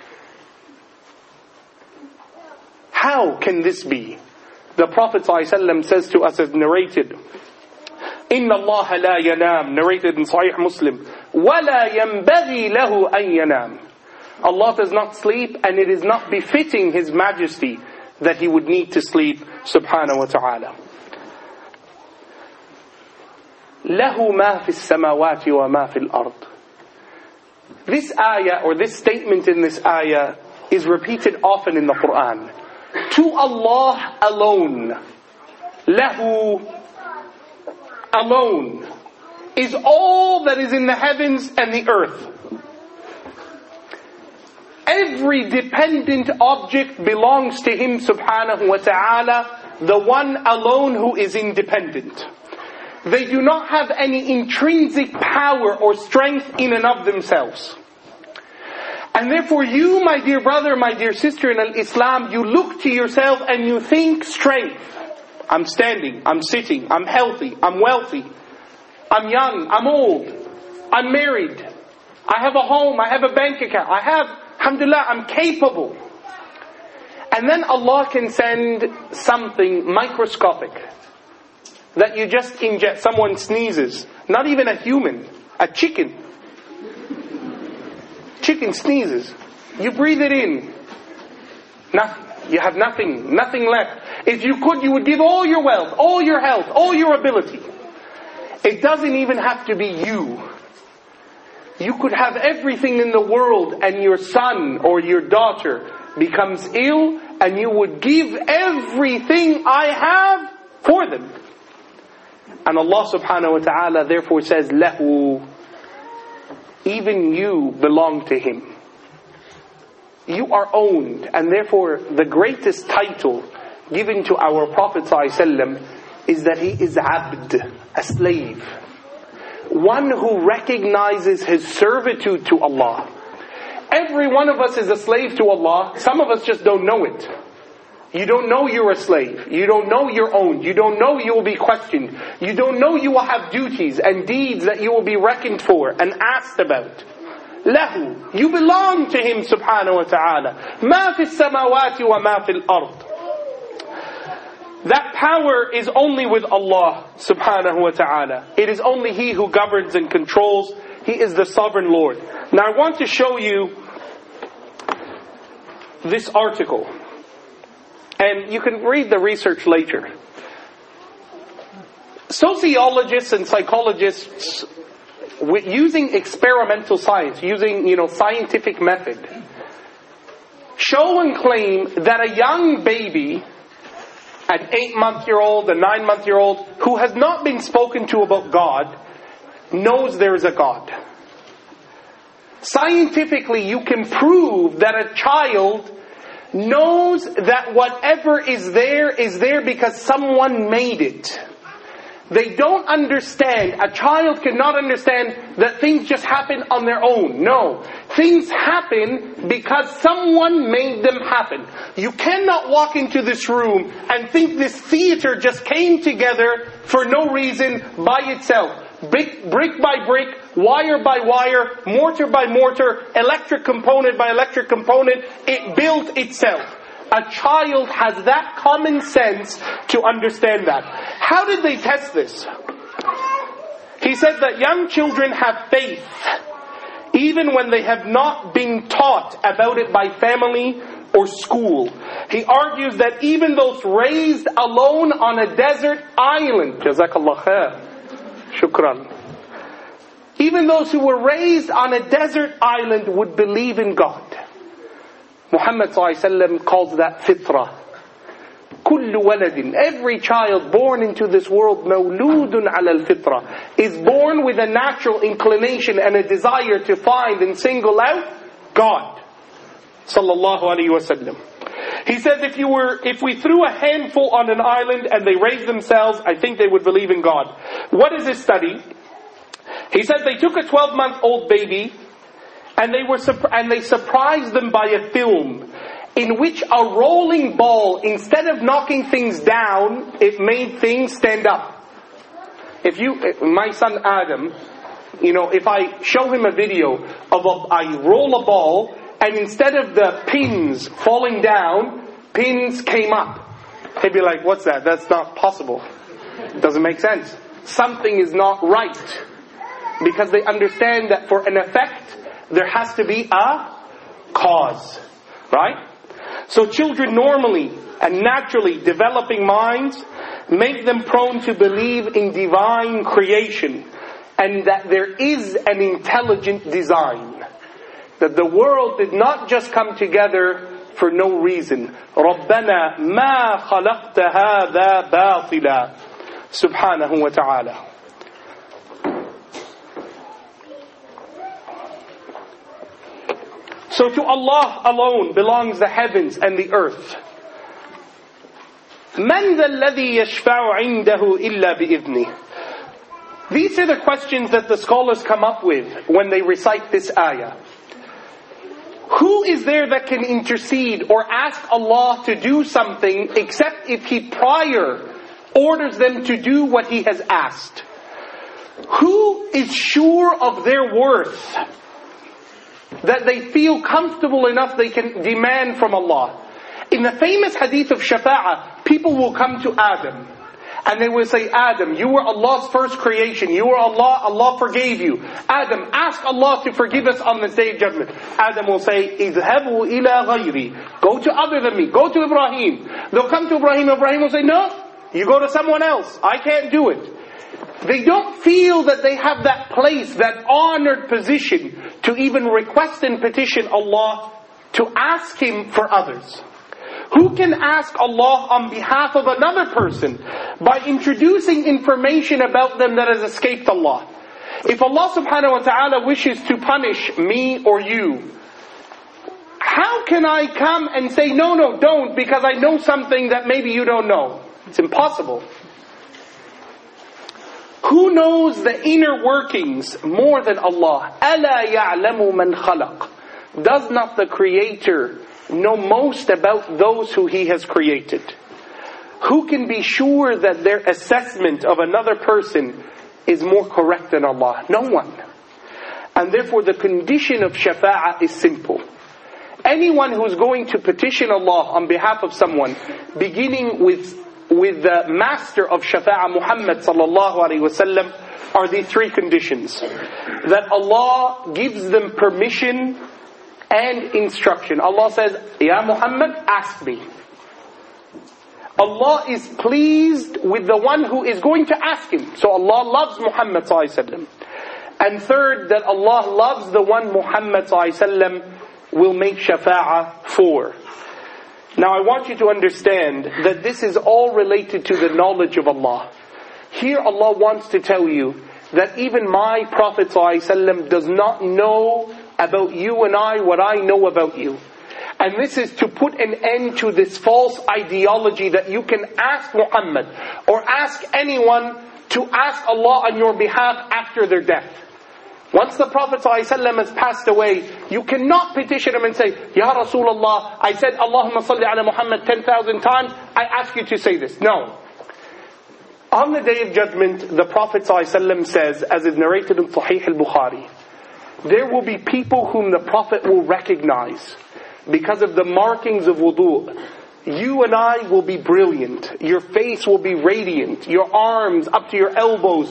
Speaker 2: How can this be? The Prophet ﷺ says to us as narrated, إِنَّ اللَّهَ لَا يَنَامُ, narrated in Sahih Muslim, وَلَا يَنْبَغِي لَهُ أَن يَنَامُ. Allah does not sleep, and it is not befitting His majesty that He would need to sleep subhanahu wa ta'ala. لَهُ مَا فِي السَّمَاوَاتِ وَمَا فِي الْأَرْضِ. This ayah, or this statement in this ayah, is repeated often in the Quran. To Allah alone, lahu alone, is all that is in the heavens and the earth. Every dependent object belongs to Him subhanahu wa ta'ala, the one alone who is independent. They do not have any intrinsic power or strength in and of themselves. And therefore you, my dear brother, my dear sister in Islam, you look to yourself and you think strength. I'm standing, I'm sitting, I'm healthy, I'm wealthy, I'm young, I'm old, I'm married, I have a home, I have a bank account, alhamdulillah, I'm capable. And then Allah can send something microscopic that you just inject. Someone sneezes, not even a human, a chicken. Chicken sneezes. You breathe it in. Nothing. You have nothing left. If you could, you would give all your wealth, all your health, all your ability. It doesn't even have to be you. You could have everything in the world and your son or your daughter becomes ill and you would give everything I have for them. And Allah subhanahu wa ta'ala therefore says, Lahu, even you belong to Him. You are owned. And therefore the greatest title given to our Prophet ﷺ is that he is abd, a slave. One who recognizes his servitude to Allah. Every one of us is a slave to Allah. Some of us just don't know it. You don't know you're a slave. You don't know you're owned. You don't know you will be questioned. You don't know you will have duties and deeds that you will be reckoned for and asked about. Lahu, you belong to Him subhanahu wa ta'ala. Ma fi samawati wa ma fi al-ard. That power is only with Allah subhanahu wa ta'ala. It is only He who governs and controls. He is the sovereign Lord. Now I want to show you this article. And you can read the research later. Sociologists and psychologists, using experimental science, using scientific method, show and claim that a young baby, an 8-month-old, a 9-month-old, who has not been spoken to about God, knows there is a God. Scientifically, you can prove that a child knows that whatever is there because someone made it. They don't understand. A child cannot understand that things just happen on their own. No. Things happen because someone made them happen. You cannot walk into this room and think this theater just came together for no reason by itself. Brick by brick, wire by wire, mortar by mortar, electric component by electric component, it built itself. A child has that common sense to understand that. How did they test this? He said that young children have faith even when they have not been taught about it by family or school. He argues that even those raised alone on a desert island, Jazakallah khair, shukran. Even those who were raised on a desert island would believe in God. Muhammad ﷺ calls that fitra. Kullu waladin, every child born into this world, mawludun ala al-fitra, is born with a natural inclination and a desire to find and single out God. Sallallahu alayhi wa sallam. He says if we threw a handful on an island and they raised themselves, I think they would believe in God. What is this study? He said they took a 12-month-old baby and they surprised them by a film in which a rolling ball, instead of knocking things down, it made things stand up. My son Adam, if I show him a video of I roll a ball and instead of the pins falling down, pins came up. He'd be like, what's that? That's not possible. It doesn't make sense. Something is not right. Because they understand that for an effect, there has to be a cause. Right? So children normally and naturally developing minds make them prone to believe in divine creation and that there is an intelligent design. That the world did not just come together for no reason. رَبَّنَا مَا خَلَقْتَ هَذَا بَاطِلًا Subhanahu wa ta'ala. So to Allah alone belongs the heavens and the earth. مَنْ ذَا الَّذِي يَشْفَعُ عِنْدَهُ إِلَّا بِإِذْنِهِ. These are the questions that the scholars come up with when they recite this ayah. Who is there that can intercede or ask Allah to do something except if He prior orders them to do what He has asked. Who is sure of their worth, that they feel comfortable enough they can demand from Allah? In the famous hadith of Shafa'ah, people will come to Adam and they will say, Adam, you were Allah's first creation. You were Allah, Allah forgave you. Adam, ask Allah to forgive us on the day of judgment. Adam will say, اذهبوا إلى غيري. Go to other than me. Go to Ibrahim. They'll come to Ibrahim. Ibrahim will say, no, you go to someone else. I can't do it. They don't feel that they have that place, that honored position to even request and petition Allah to ask Him for others. Who can ask Allah on behalf of another person by introducing information about them that has escaped Allah? If Allah subhanahu wa ta'ala wishes to punish me or you, how can I come and say, no, don't, because I know something that maybe you don't know? It's impossible. Who knows the inner workings more than Allah? أَلَا يَعْلَمُ مَنْ خَلَقَ. Does not the Creator know most about those who He has created? Who can be sure that their assessment of another person is more correct than Allah? No one. And therefore the condition of shafa'ah is simple. Anyone who's going to petition Allah on behalf of someone, beginning with the master of shafa'ah, Muhammad sallallahu alaihi wasallam, are these three conditions. That Allah gives them permission and instruction. Allah says, Ya Muhammad, ask me. Allah is pleased with the one who is going to ask Him. So Allah loves Muhammad sallallahu alaihi wasallam. And third, that Allah loves the one Muhammad sallallahu alaihi wasallam will make shafa'ah for. Now I want you to understand that this is all related to the knowledge of Allah. Here Allah wants to tell you that even my Prophet ﷺ does not know about you and I what I know about you. And this is to put an end to this false ideology that you can ask Muhammad or ask anyone to ask Allah on your behalf after their death. Once the Prophet ﷺ has passed away, you cannot petition him and say, Ya Rasulullah, I said Allahumma salli ala Muhammad 10,000 times, I ask you to say this. No. On the Day of Judgment, the Prophet ﷺ says, as is narrated in Sahih al-Bukhari, there will be people whom the Prophet will recognize because of the markings of wudu. You and I will be brilliant. Your face will be radiant. Your arms up to your elbows,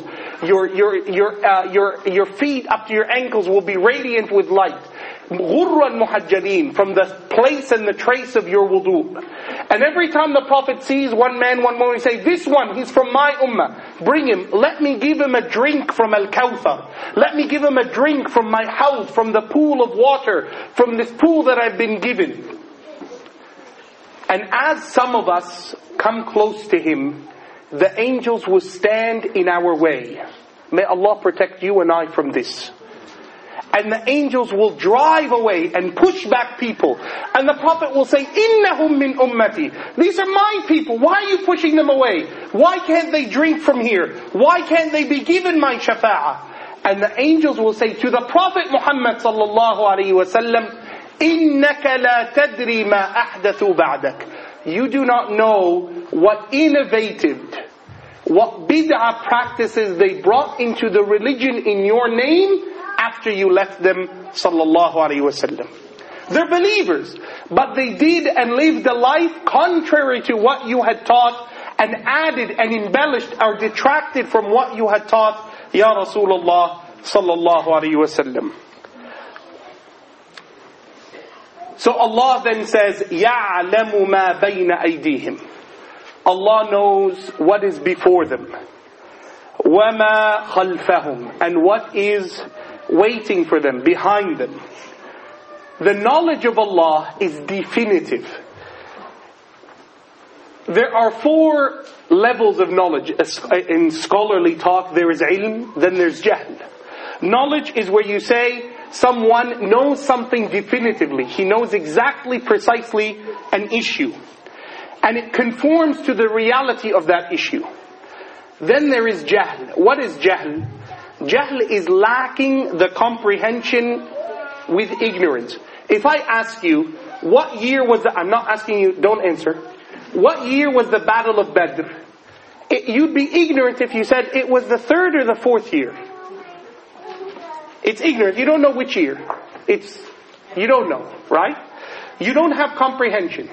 Speaker 2: your feet up to your ankles will be radiant with light. Ghurran muhajjalin, from the place and the trace of your wudu. And every time the Prophet sees one man, one woman, he say, this one, he's from my ummah. Bring him. Let me give him a drink from Al-Kawthar. Let me give him a drink from my house, from the pool of water, from this pool that I've been given. And as some of us come close to him, the angels will stand in our way. May Allah protect you and I from this. And the angels will drive away and push back people. And the Prophet will say, Innahum min ummati. These are my people. Why are you pushing them away? Why can't they drink from here? Why can't they be given my shafa'ah? And the angels will say to the Prophet Muhammad sallallahu alaihi wasallam, إِنَّكَ لَا تَدْرِي مَا أَحْدَثُوا بَعْدَكَ. You do not know what innovative, what bid'ah practices they brought into the religion in your name after you left them, sallallahu alaihi wasallam. They're believers, but they did and lived a life contrary to what you had taught, and added and embellished or detracted from what you had taught, Ya Rasulullah sallallahu alaihi wasallam. So Allah then says, يَعْلَمُ مَا بَيْنَ أَيْدِيهِمْ. Allah knows what is before them. وَمَا خَلْفَهُمْ. And what is waiting for them, behind them. The knowledge of Allah is definitive. There are 4 levels of knowledge. In scholarly talk, there is ilm, then there's jahl. Knowledge is where you say, someone knows something definitively. He knows exactly, precisely an issue. And it conforms to the reality of that issue. Then there is jahl. What is jahl? Jahl is lacking the comprehension with ignorance. If I ask you, what year was I'm not asking you, don't answer. What year was the Battle of Badr? You'd be ignorant if you said it was the 3rd or the 4th year. It's ignorant. You don't know which year. You don't know, right? You don't have comprehension.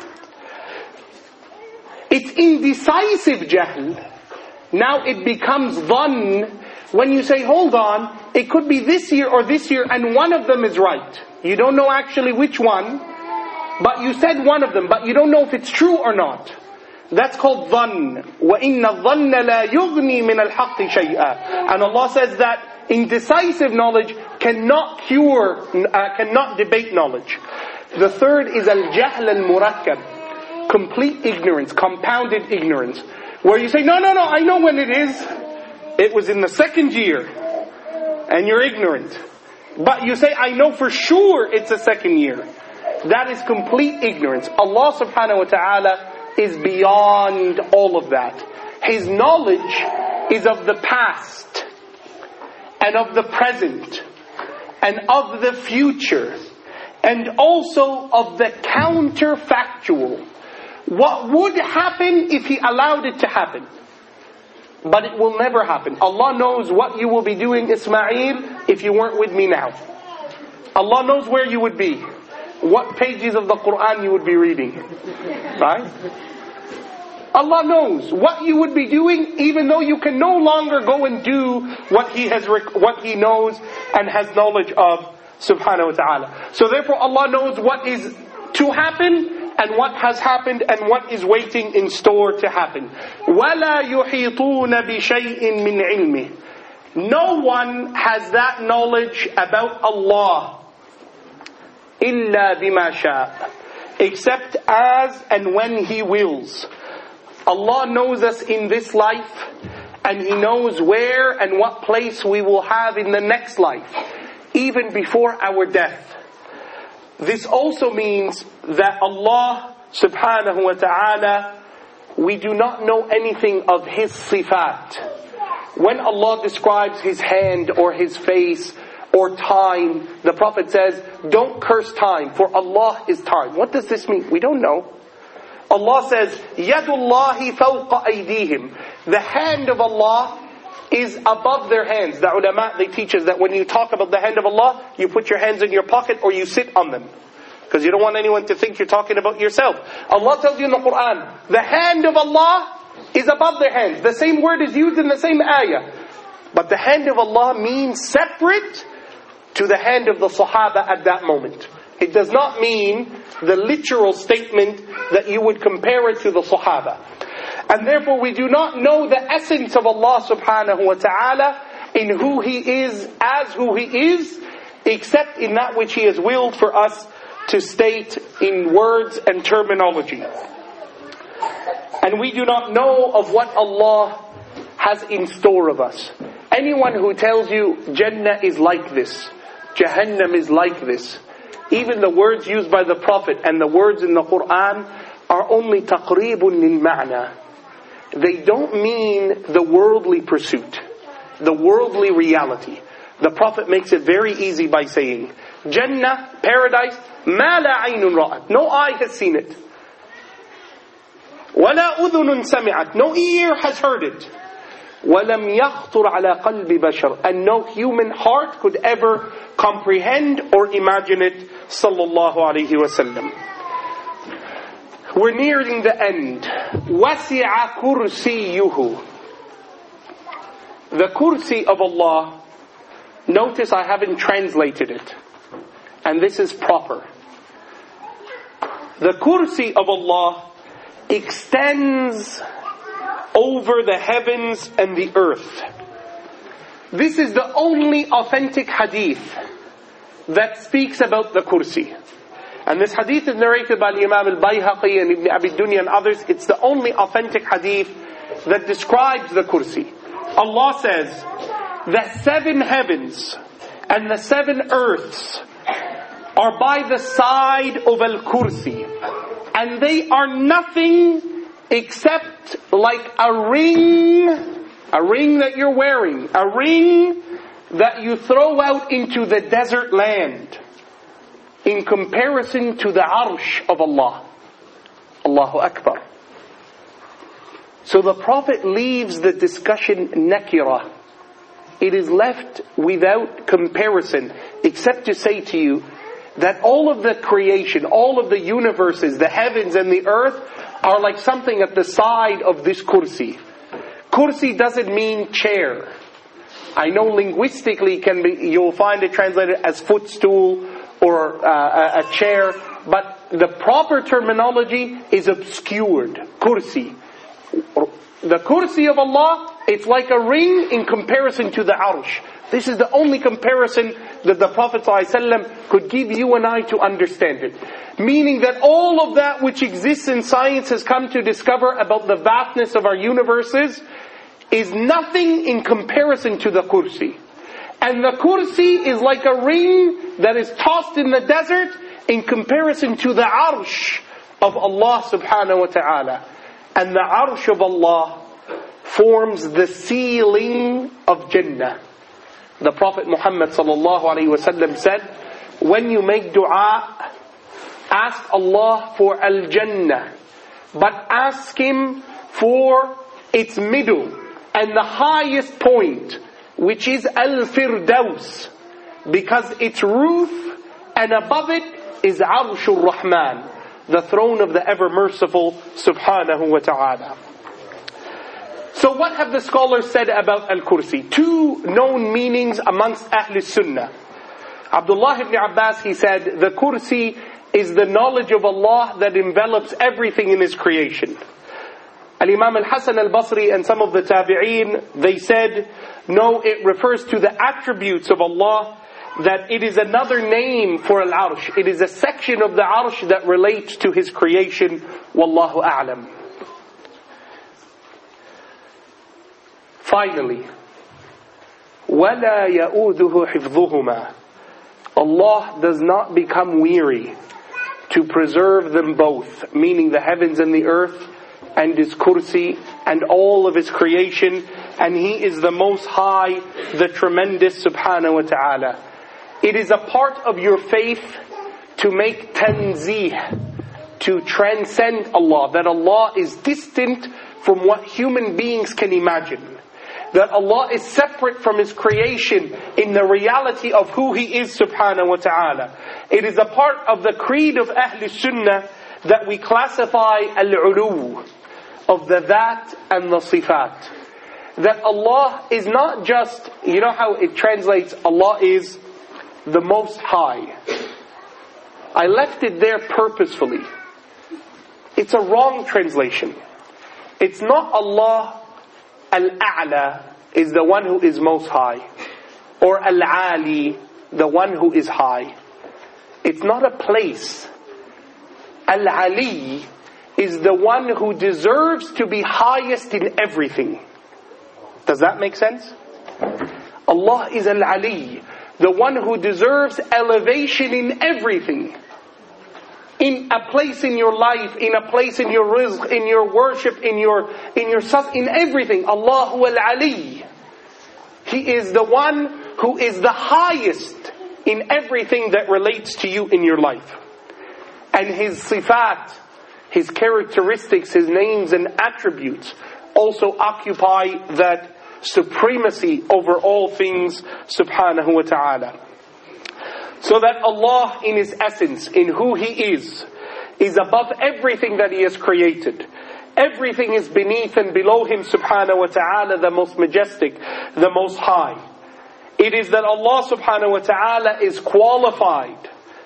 Speaker 2: It's indecisive jahl. Now it becomes dhann when you say, hold on, it could be this year or this year and one of them is right. You don't know actually which one, but you said one of them, but you don't know if it's true or not. That's called dhann. وَإِنَّ الظَّنَّ لَا يُغْنِي مِنَ الْحَقِّ شَيْئًا. And Allah says that indecisive knowledge cannot debate knowledge. The third is al-jahl al-murakkab, complete ignorance, compounded ignorance, where you say, no, I know when it is. It was in the 2nd year, and you're ignorant. But you say, I know for sure it's the 2nd year. That is complete ignorance. Allah subhanahu wa ta'ala is beyond all of that. His knowledge is of the past, and of the present, and of the future, and also of the counterfactual. What would happen if He allowed it to happen? But it will never happen. Allah knows what you will be doing, Ismail, if you weren't with me now. Allah knows where you would be, what pages of the Quran you would be reading. Right? Allah knows what you would be doing, even though you can no longer go and do what He knows and has knowledge of, subhanahu wa ta'ala. So therefore Allah knows what is to happen, and what has happened, and what is waiting in store to happen. وَلَا يُحِيطُونَ بِشَيْءٍ مِّنْ عِلْمِهِ. No one has that knowledge about Allah إِلَّا بِمَا شَاءَ, except as and when He wills. Allah knows us in this life, and He knows where and what place we will have in the next life, even before our death. This also means that Allah subhanahu wa ta'ala, we do not know anything of His sifat. When Allah describes His hand or His face or time, the Prophet says, don't curse time, for Allah is time. What does this mean? We don't know. Allah says, يَدُ اللَّهِ فَوْقَ أَيْدِيهِمْ. The hand of Allah is above their hands. The ulama, they teach us that when you talk about the hand of Allah, you put your hands in your pocket or you sit on them, because you don't want anyone to think you're talking about yourself. Allah tells you in the Quran, the hand of Allah is above their hands. The same word is used in the same ayah. But the hand of Allah means separate to the hand of the Sahaba at that moment. It does not mean the literal statement that you would compare it to the Sahaba. And therefore we do not know the essence of Allah subhanahu wa ta'ala in who He is, as who He is, except in that which He has willed for us to state in words and terminology. And we do not know of what Allah has in store of us. Anyone who tells you Jannah is like this, Jahannam is like this, even the words used by the Prophet and the words in the Quran are only taqreebun lil ma'na. They don't mean the worldly pursuit, the worldly reality. The Prophet makes it very easy by saying, Jannah, paradise, مَا لَا عَيْنٌ رَأَتْ. No eye has seen it. وَلَا أُذُنٌ سَمِعَتْ. No ear has heard it. وَلَمْ يَخْطُرْ عَلَى قَلْبِ بَشَرٍ. And no human heart could ever comprehend or imagine it. Sallallahu alayhi wa sallam. We're nearing the end. وَسِعَ كُرْسِيُّهُ. The kursi of Allah, notice I haven't translated it. And this is proper. The kursi of Allah extends over the heavens and the earth. This is the only authentic hadith that speaks about the kursi. And this hadith is narrated by Imam al-Bayhaqi and Ibn Abi Dunya and others. It's the only authentic hadith that describes the kursi. Allah says, the 7 heavens and the 7 earths are by the side of al-kursi, and they are nothing except like a ring that you're wearing, a ring that you throw out into the desert land, in comparison to the arsh of Allah. Allahu Akbar. So the Prophet leaves the discussion nakira. It is left without comparison, except to say to you that all of the creation, all of the universes, the heavens and the earth, are like something at the side of this kursi. Kursi doesn't mean chair. I know linguistically you'll find it translated as footstool or a chair, but the proper terminology is obscured. Kursi. The kursi of Allah, it's like a ring in comparison to the arsh. This is the only comparison that the Prophet ﷺ could give you and I to understand it. Meaning that all of that which exists in science has come to discover about the vastness of our universes is nothing in comparison to the kursi. And the kursi is like a ring that is tossed in the desert in comparison to the arsh of Allah subhanahu wa ta'ala. And the arsh of Allah forms the ceiling of Jannah. The Prophet Muhammad sallallahu alaihi wasallam said, when you make dua, ask Allah for al-Jannah, but ask Him for its middle and the highest point, which is al-Firdaus, because its roof and above it is Arshur Rahman, the throne of the ever merciful subhanahu wa ta'ala. So what have the scholars said about Al-Kursi? Two known meanings amongst Ahl Sunnah. Abdullah ibn Abbas, he said, the Kursi is the knowledge of Allah that envelops everything in His creation. Al-Imam al-Hasan al-Basri and some of the Tabi'een, they said, no, it refers to the attributes of Allah, that it is another name for Al-Arsh. It is a section of the Arsh that relates to His creation. Wallahu a'lam. Finally, وَلَا يَؤُودُهُ حِفْظُهُمَا. Allah does not become weary to preserve them both, meaning the heavens and the earth, and His kursi, and all of His creation, and He is the Most High, the Tremendous subhanahu wa ta'ala. It is a part of your faith to make tanzih, to transcend Allah, that Allah is distant from what human beings can imagine. That Allah is separate from His creation in the reality of who He is subhanahu wa ta'ala. It is a part of the creed of Ahl Sunnah that we classify al-ulu, of the that and the sifat. That Allah is not just, you know how it translates, Allah is the Most High. I left it there purposefully. It's a wrong translation. It's not Allah Al-A'la is the one who is most high, or Al-Ali, the one who is high. It's not a place. Al-Ali is the one who deserves to be highest in everything. Does that make sense? Allah is Al-Ali, the one who deserves elevation in everything. In a place in your life, in a place in your rizq, in your worship, in everything. Allahu Al-Ali. He is the one who is the highest in everything that relates to you in your life. And His sifat, His characteristics, His names and attributes also occupy that supremacy over all things subhanahu wa ta'ala. So that Allah in His essence, in who He is above everything that He has created. Everything is beneath and below Him subhanahu wa ta'ala, the most majestic, the most high. It is that Allah subhanahu wa ta'ala is qualified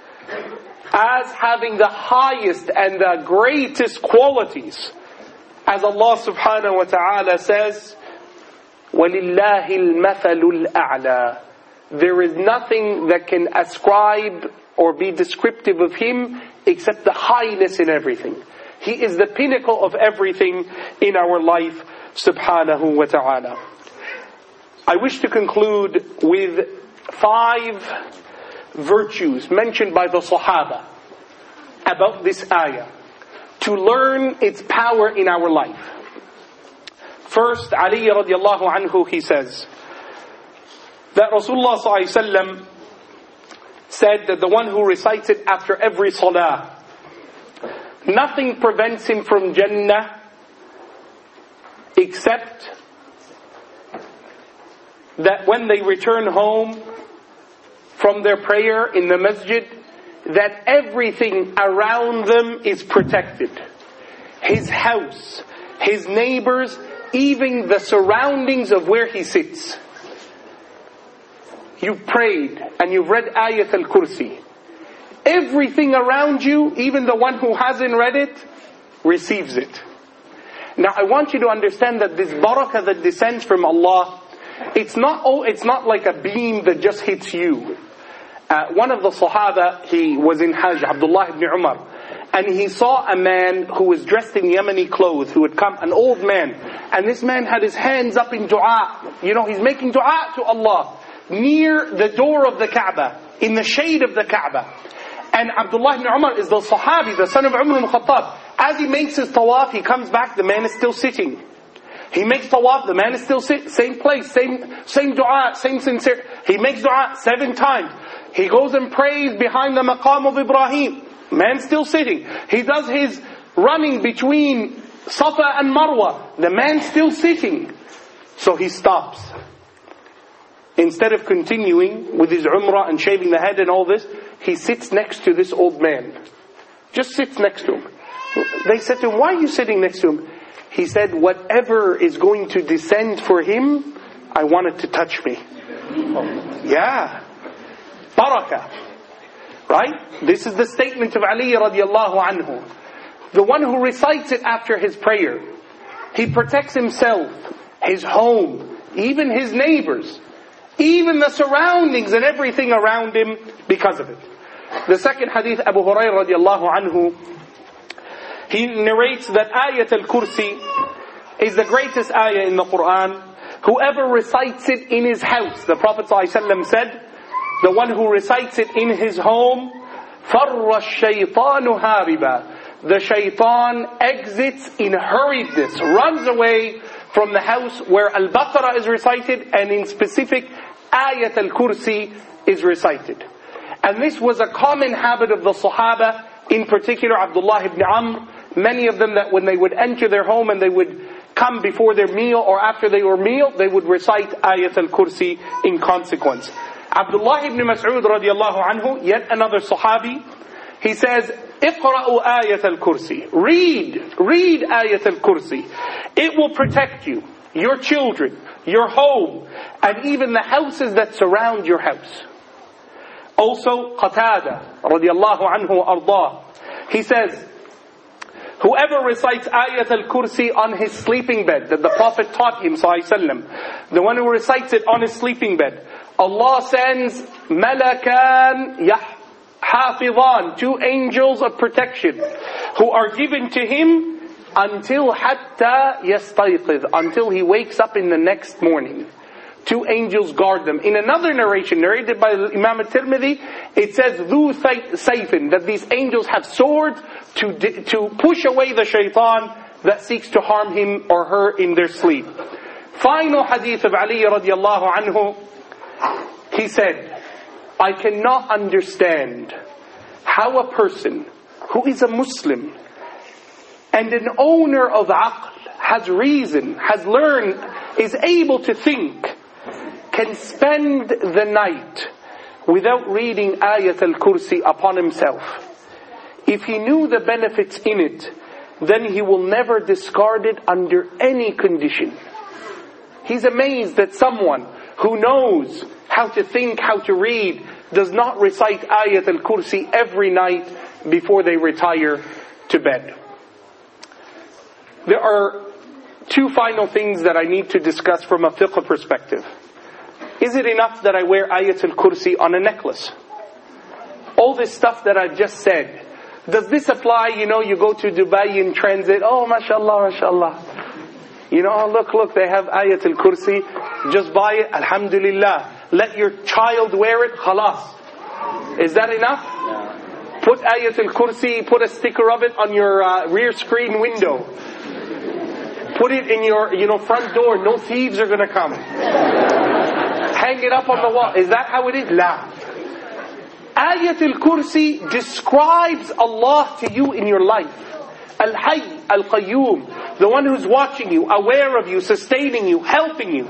Speaker 2: as having the highest and the greatest qualities. As Allah subhanahu wa ta'ala says, وَلِلَّهِ الْمَثَلُ الْأَعْلَى. There is nothing that can ascribe or be descriptive of Him except the highness in everything. He is the pinnacle of everything in our life, subhanahu wa ta'ala. I wish to conclude with 5 virtues mentioned by the Sahaba about this ayah, to learn its power in our life. First, Ali radiallahu anhu, he says, that Rasulullah sallallahu alaihi wasallam said that the one who recites it after every salah, nothing prevents him from Jannah except that when they return home from their prayer in the masjid, that everything around them is protected. His house, his neighbors, even the surroundings of where he sits. You've prayed and you've read Ayat al-Kursi. Everything around you, even the one who hasn't read it, receives it. Now I want you to understand that this barakah that descends from Allah, it's not like a beam that just hits you. One of the Sahaba, he was in Hajj, Abdullah ibn Umar, and he saw a man who was dressed in Yemeni clothes, who had come, an old man, and this man had his hands up in dua. He's making dua to Allah, near the door of the Kaaba, in the shade of the Kaaba. And Abdullah ibn Umar is the Sahabi, the son of Umar ibn Khattab. As he makes his tawaf, he comes back, the man is still sitting. He makes tawaf, the man is still sitting, same place, same dua, same sincere. He makes dua 7 times. He goes and prays behind the maqam of Ibrahim. Man still sitting. He does his running between Safa and Marwa. The man still sitting. So he stops. Instead of continuing with his umrah and shaving the head and all this, he sits next to this old man. Just sits next to him. They said to him, why are you sitting next to him? He said, whatever is going to descend for him, I want it to touch me. Yeah. Barakah. Right? This is the statement of Ali radiallahu anhu. The one who recites it after his prayer. He protects himself, his home, even his neighbors, even the surroundings and everything around him because of it. The second hadith, Abu Hurairah radiallahu anhu, he narrates that Ayat al-Kursi is the greatest ayah in the Quran. Whoever recites it in his house, the Prophet ﷺ said, the one who recites it in his home, فَرَّ الشَّيْطَانُ هَارِبًا, the shaitan exits in hurriedness, runs away from the house where Al-Baqarah is recited, and in specific Ayat al-Kursi is recited. And this was a common habit of the Sahaba, in particular Abdullah ibn Amr. Many of them, that when they would enter their home and they would come before their meal or after their meal, they would recite Ayat al-Kursi in consequence. Abdullah ibn Mas'ud radiallahu anhu, yet another Sahabi, he says, اقرأوا آية الكرسي. Read Ayat al-Kursi. It will protect you, your children, your home, and even the houses that surround your house. Also, Qatada radiallahu anhu ardah, he says, whoever recites Ayat al-Kursi on his sleeping bed, that the Prophet taught him ﷺ, the one who recites it on his sleeping bed, Allah sends Malakan Hafidhan, 2 angels of protection, who are given to him until Hatta Yastayqidh, until he wakes up in the next morning. 2 angels guard them. In another narration, narrated by Imam al-Tirmidhi, it says, Dhu Sayfin, that these angels have swords to push away the shaitan that seeks to harm him or her in their sleep. Final hadith of Ali radiallahu anhu, he said, I cannot understand how a person who is a Muslim and an owner of aql, has reason, has learned, is able to think, can spend the night without reading Ayat al-Kursi upon himself. If he knew the benefits in it, then he will never discard it under any condition. He's amazed that someone who knows how to think, how to read, does not recite Ayat al-Kursi every night before they retire to bed. There are 2 final things that I need to discuss from a fiqh perspective. Is it enough that I wear Ayat al-Kursi on a necklace? All this stuff that I've just said, does this apply, you go to Dubai in transit, oh mashallah, mashallah. Look, they have Ayat al-Kursi, just buy it, alhamdulillah. Let your child wear it, khalas. Is that enough? No. Put Ayat al-Kursi, put a sticker of it on your rear screen window. Put it in your front door, no thieves are going to come. Hang it up on the wall. Is that how it is? La. Ayat al-Kursi describes Allah to you in your life. Al-Hayy, Al-Qayyum. the one who's watching you, aware of you, sustaining you, helping you.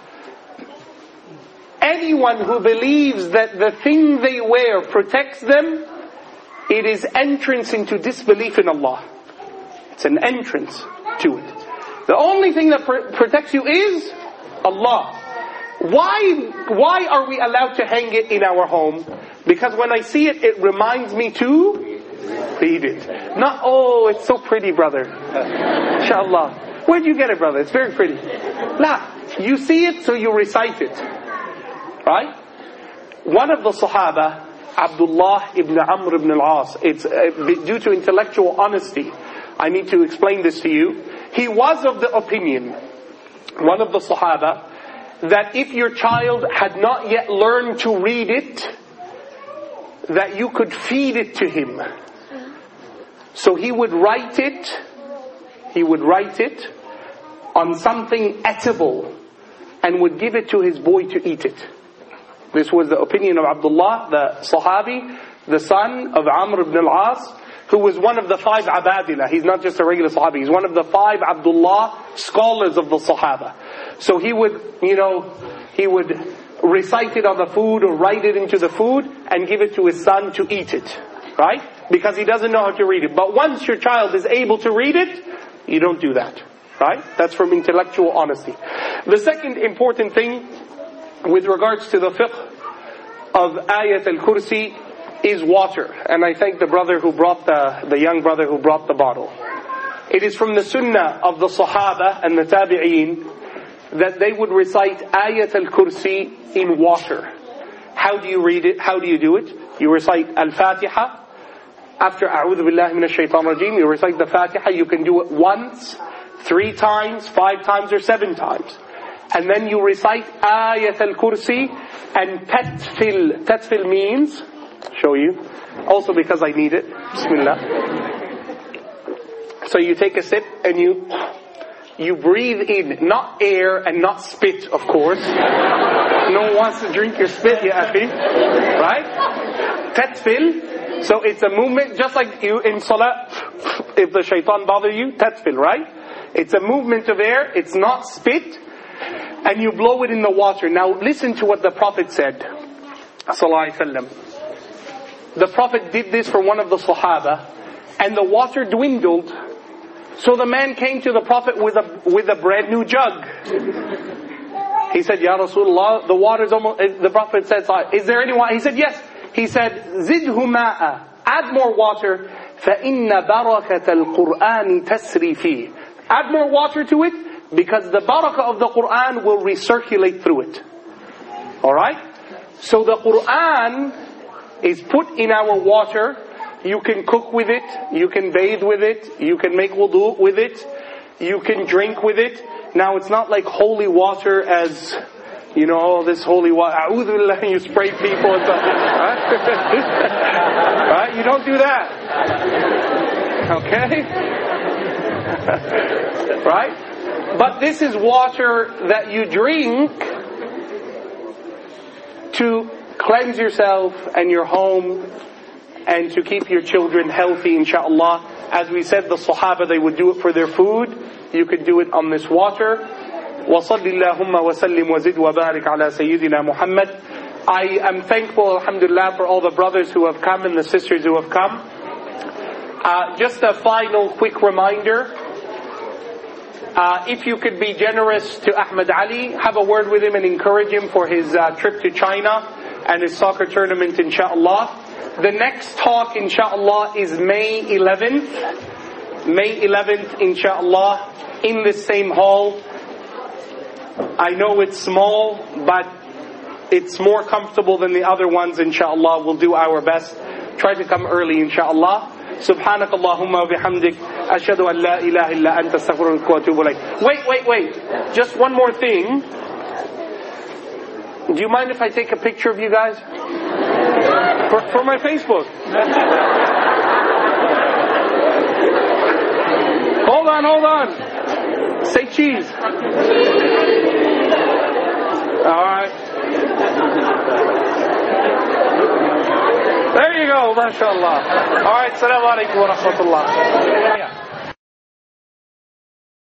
Speaker 2: Anyone who believes that the thing they wear protects them, it is entrance into disbelief in Allah. It's an entrance to it. The only thing that protects you is Allah. Why are we allowed to hang it in our home? Because when I see it, it reminds me to read it. Not, oh, it's so pretty, brother. Inshallah. Where'd you get it, brother? It's very pretty. La, you see it, so you recite it. Right? One of the Sahaba, Abdullah ibn Amr ibn al-As, it's due to intellectual honesty, I need to explain this to you. He was of the opinion, one of the Sahaba, that if your child had not yet learned to read it, that you could feed it to him. So he would write it on something edible and would give it to his boy to eat it. This was the opinion of Abdullah, the Sahabi, the son of Amr ibn al-As, who was one of the 5 Abadila. He's not just a regular Sahabi. He's one of the 5 Abdullah scholars of the Sahaba. So he would recite it on the food or write it into the food and give it to his son to eat it. Right? Because he doesn't know how to read it. But once your child is able to read it, you don't do that. Right? That's from intellectual honesty. The second important thing with regards to the fiqh of Ayat al-Kursi is water. And I thank the brother who brought the young brother who brought the bottle. It is from the sunnah of the Sahaba and the Tabi'een that they would recite Ayat al-Kursi in water. How do you read it? How do you do it? You recite Al-Fatiha. After A'udhu Billahi Minash Shaitan Rajim, you recite the Fatiha. You can do it once, 3 times, 5 times, or 7 times. And then you recite Ayat al-Kursi and Tatfil. Tatfil means, show you, also because I need it. Bismillah. So you take a sip and you breathe in, not air and not spit, of course. No one wants to drink your spit, ya akhi. Right? Tatfil. So it's a movement, just like you in salah, if the shaitan bothers you, tatfil, right? It's a movement of air, it's not spit, and you blow it in the water. Now listen to what the Prophet said, sallallahu alaihi wasallam. The Prophet did this for one of the Sahaba, and the water dwindled. So the man came to the Prophet with a brand new jug. He said, Ya Rasulullah, the water's almost, the Prophet said, is there any water? He said, yes. He said, زِدْهُ مَاءً, add more water, فَإِنَّ بَرَكَةَ الْقُرْآنِ تَسْرِي فِيهِ. Add more water to it, because the barakah of the Qur'an will recirculate through it. Alright? So the Qur'an is put in our water. You can cook with it, you can bathe with it, you can make wudu with it, you can drink with it. Now it's not like holy water as, you know, all this holy water, a'udhu billah, you spray people and stuff. Right? You don't do that. Okay? Right? But this is water that you drink to cleanse yourself and your home and to keep your children healthy, inshallah. As we said, the Sahaba, they would do it for their food. You could do it on this water. وَصَلِّ اللَّهُمَّ وَسَلِّمْ وَزِدْ وَبَارِكْ عَلَى سَيِّدِنَا Muhammad. I am thankful, alhamdulillah, for all the brothers who have come and the sisters who have come. Just a final quick reminder. If you could be generous to Ahmed Ali, have a word with him and encourage him for his trip to China and his soccer tournament, inshaAllah. The next talk, inshaAllah, is May 11th. May 11th, inshaAllah, in this same hall. I know it's small, but it's more comfortable than the other ones, inshaAllah. We'll do our best. Try to come early, inshaAllah. سبحانك اللهم وبحمدك أشهد أن لا إله إلا أنت أستغفرك وأتوب إليك. Wait. Just one more thing. Do you mind if I take a picture of you guys? For my Facebook. Hold on. Say cheese. Alright. There you go, mashallah. Alright, assalamu alaikum wa rahmatullah.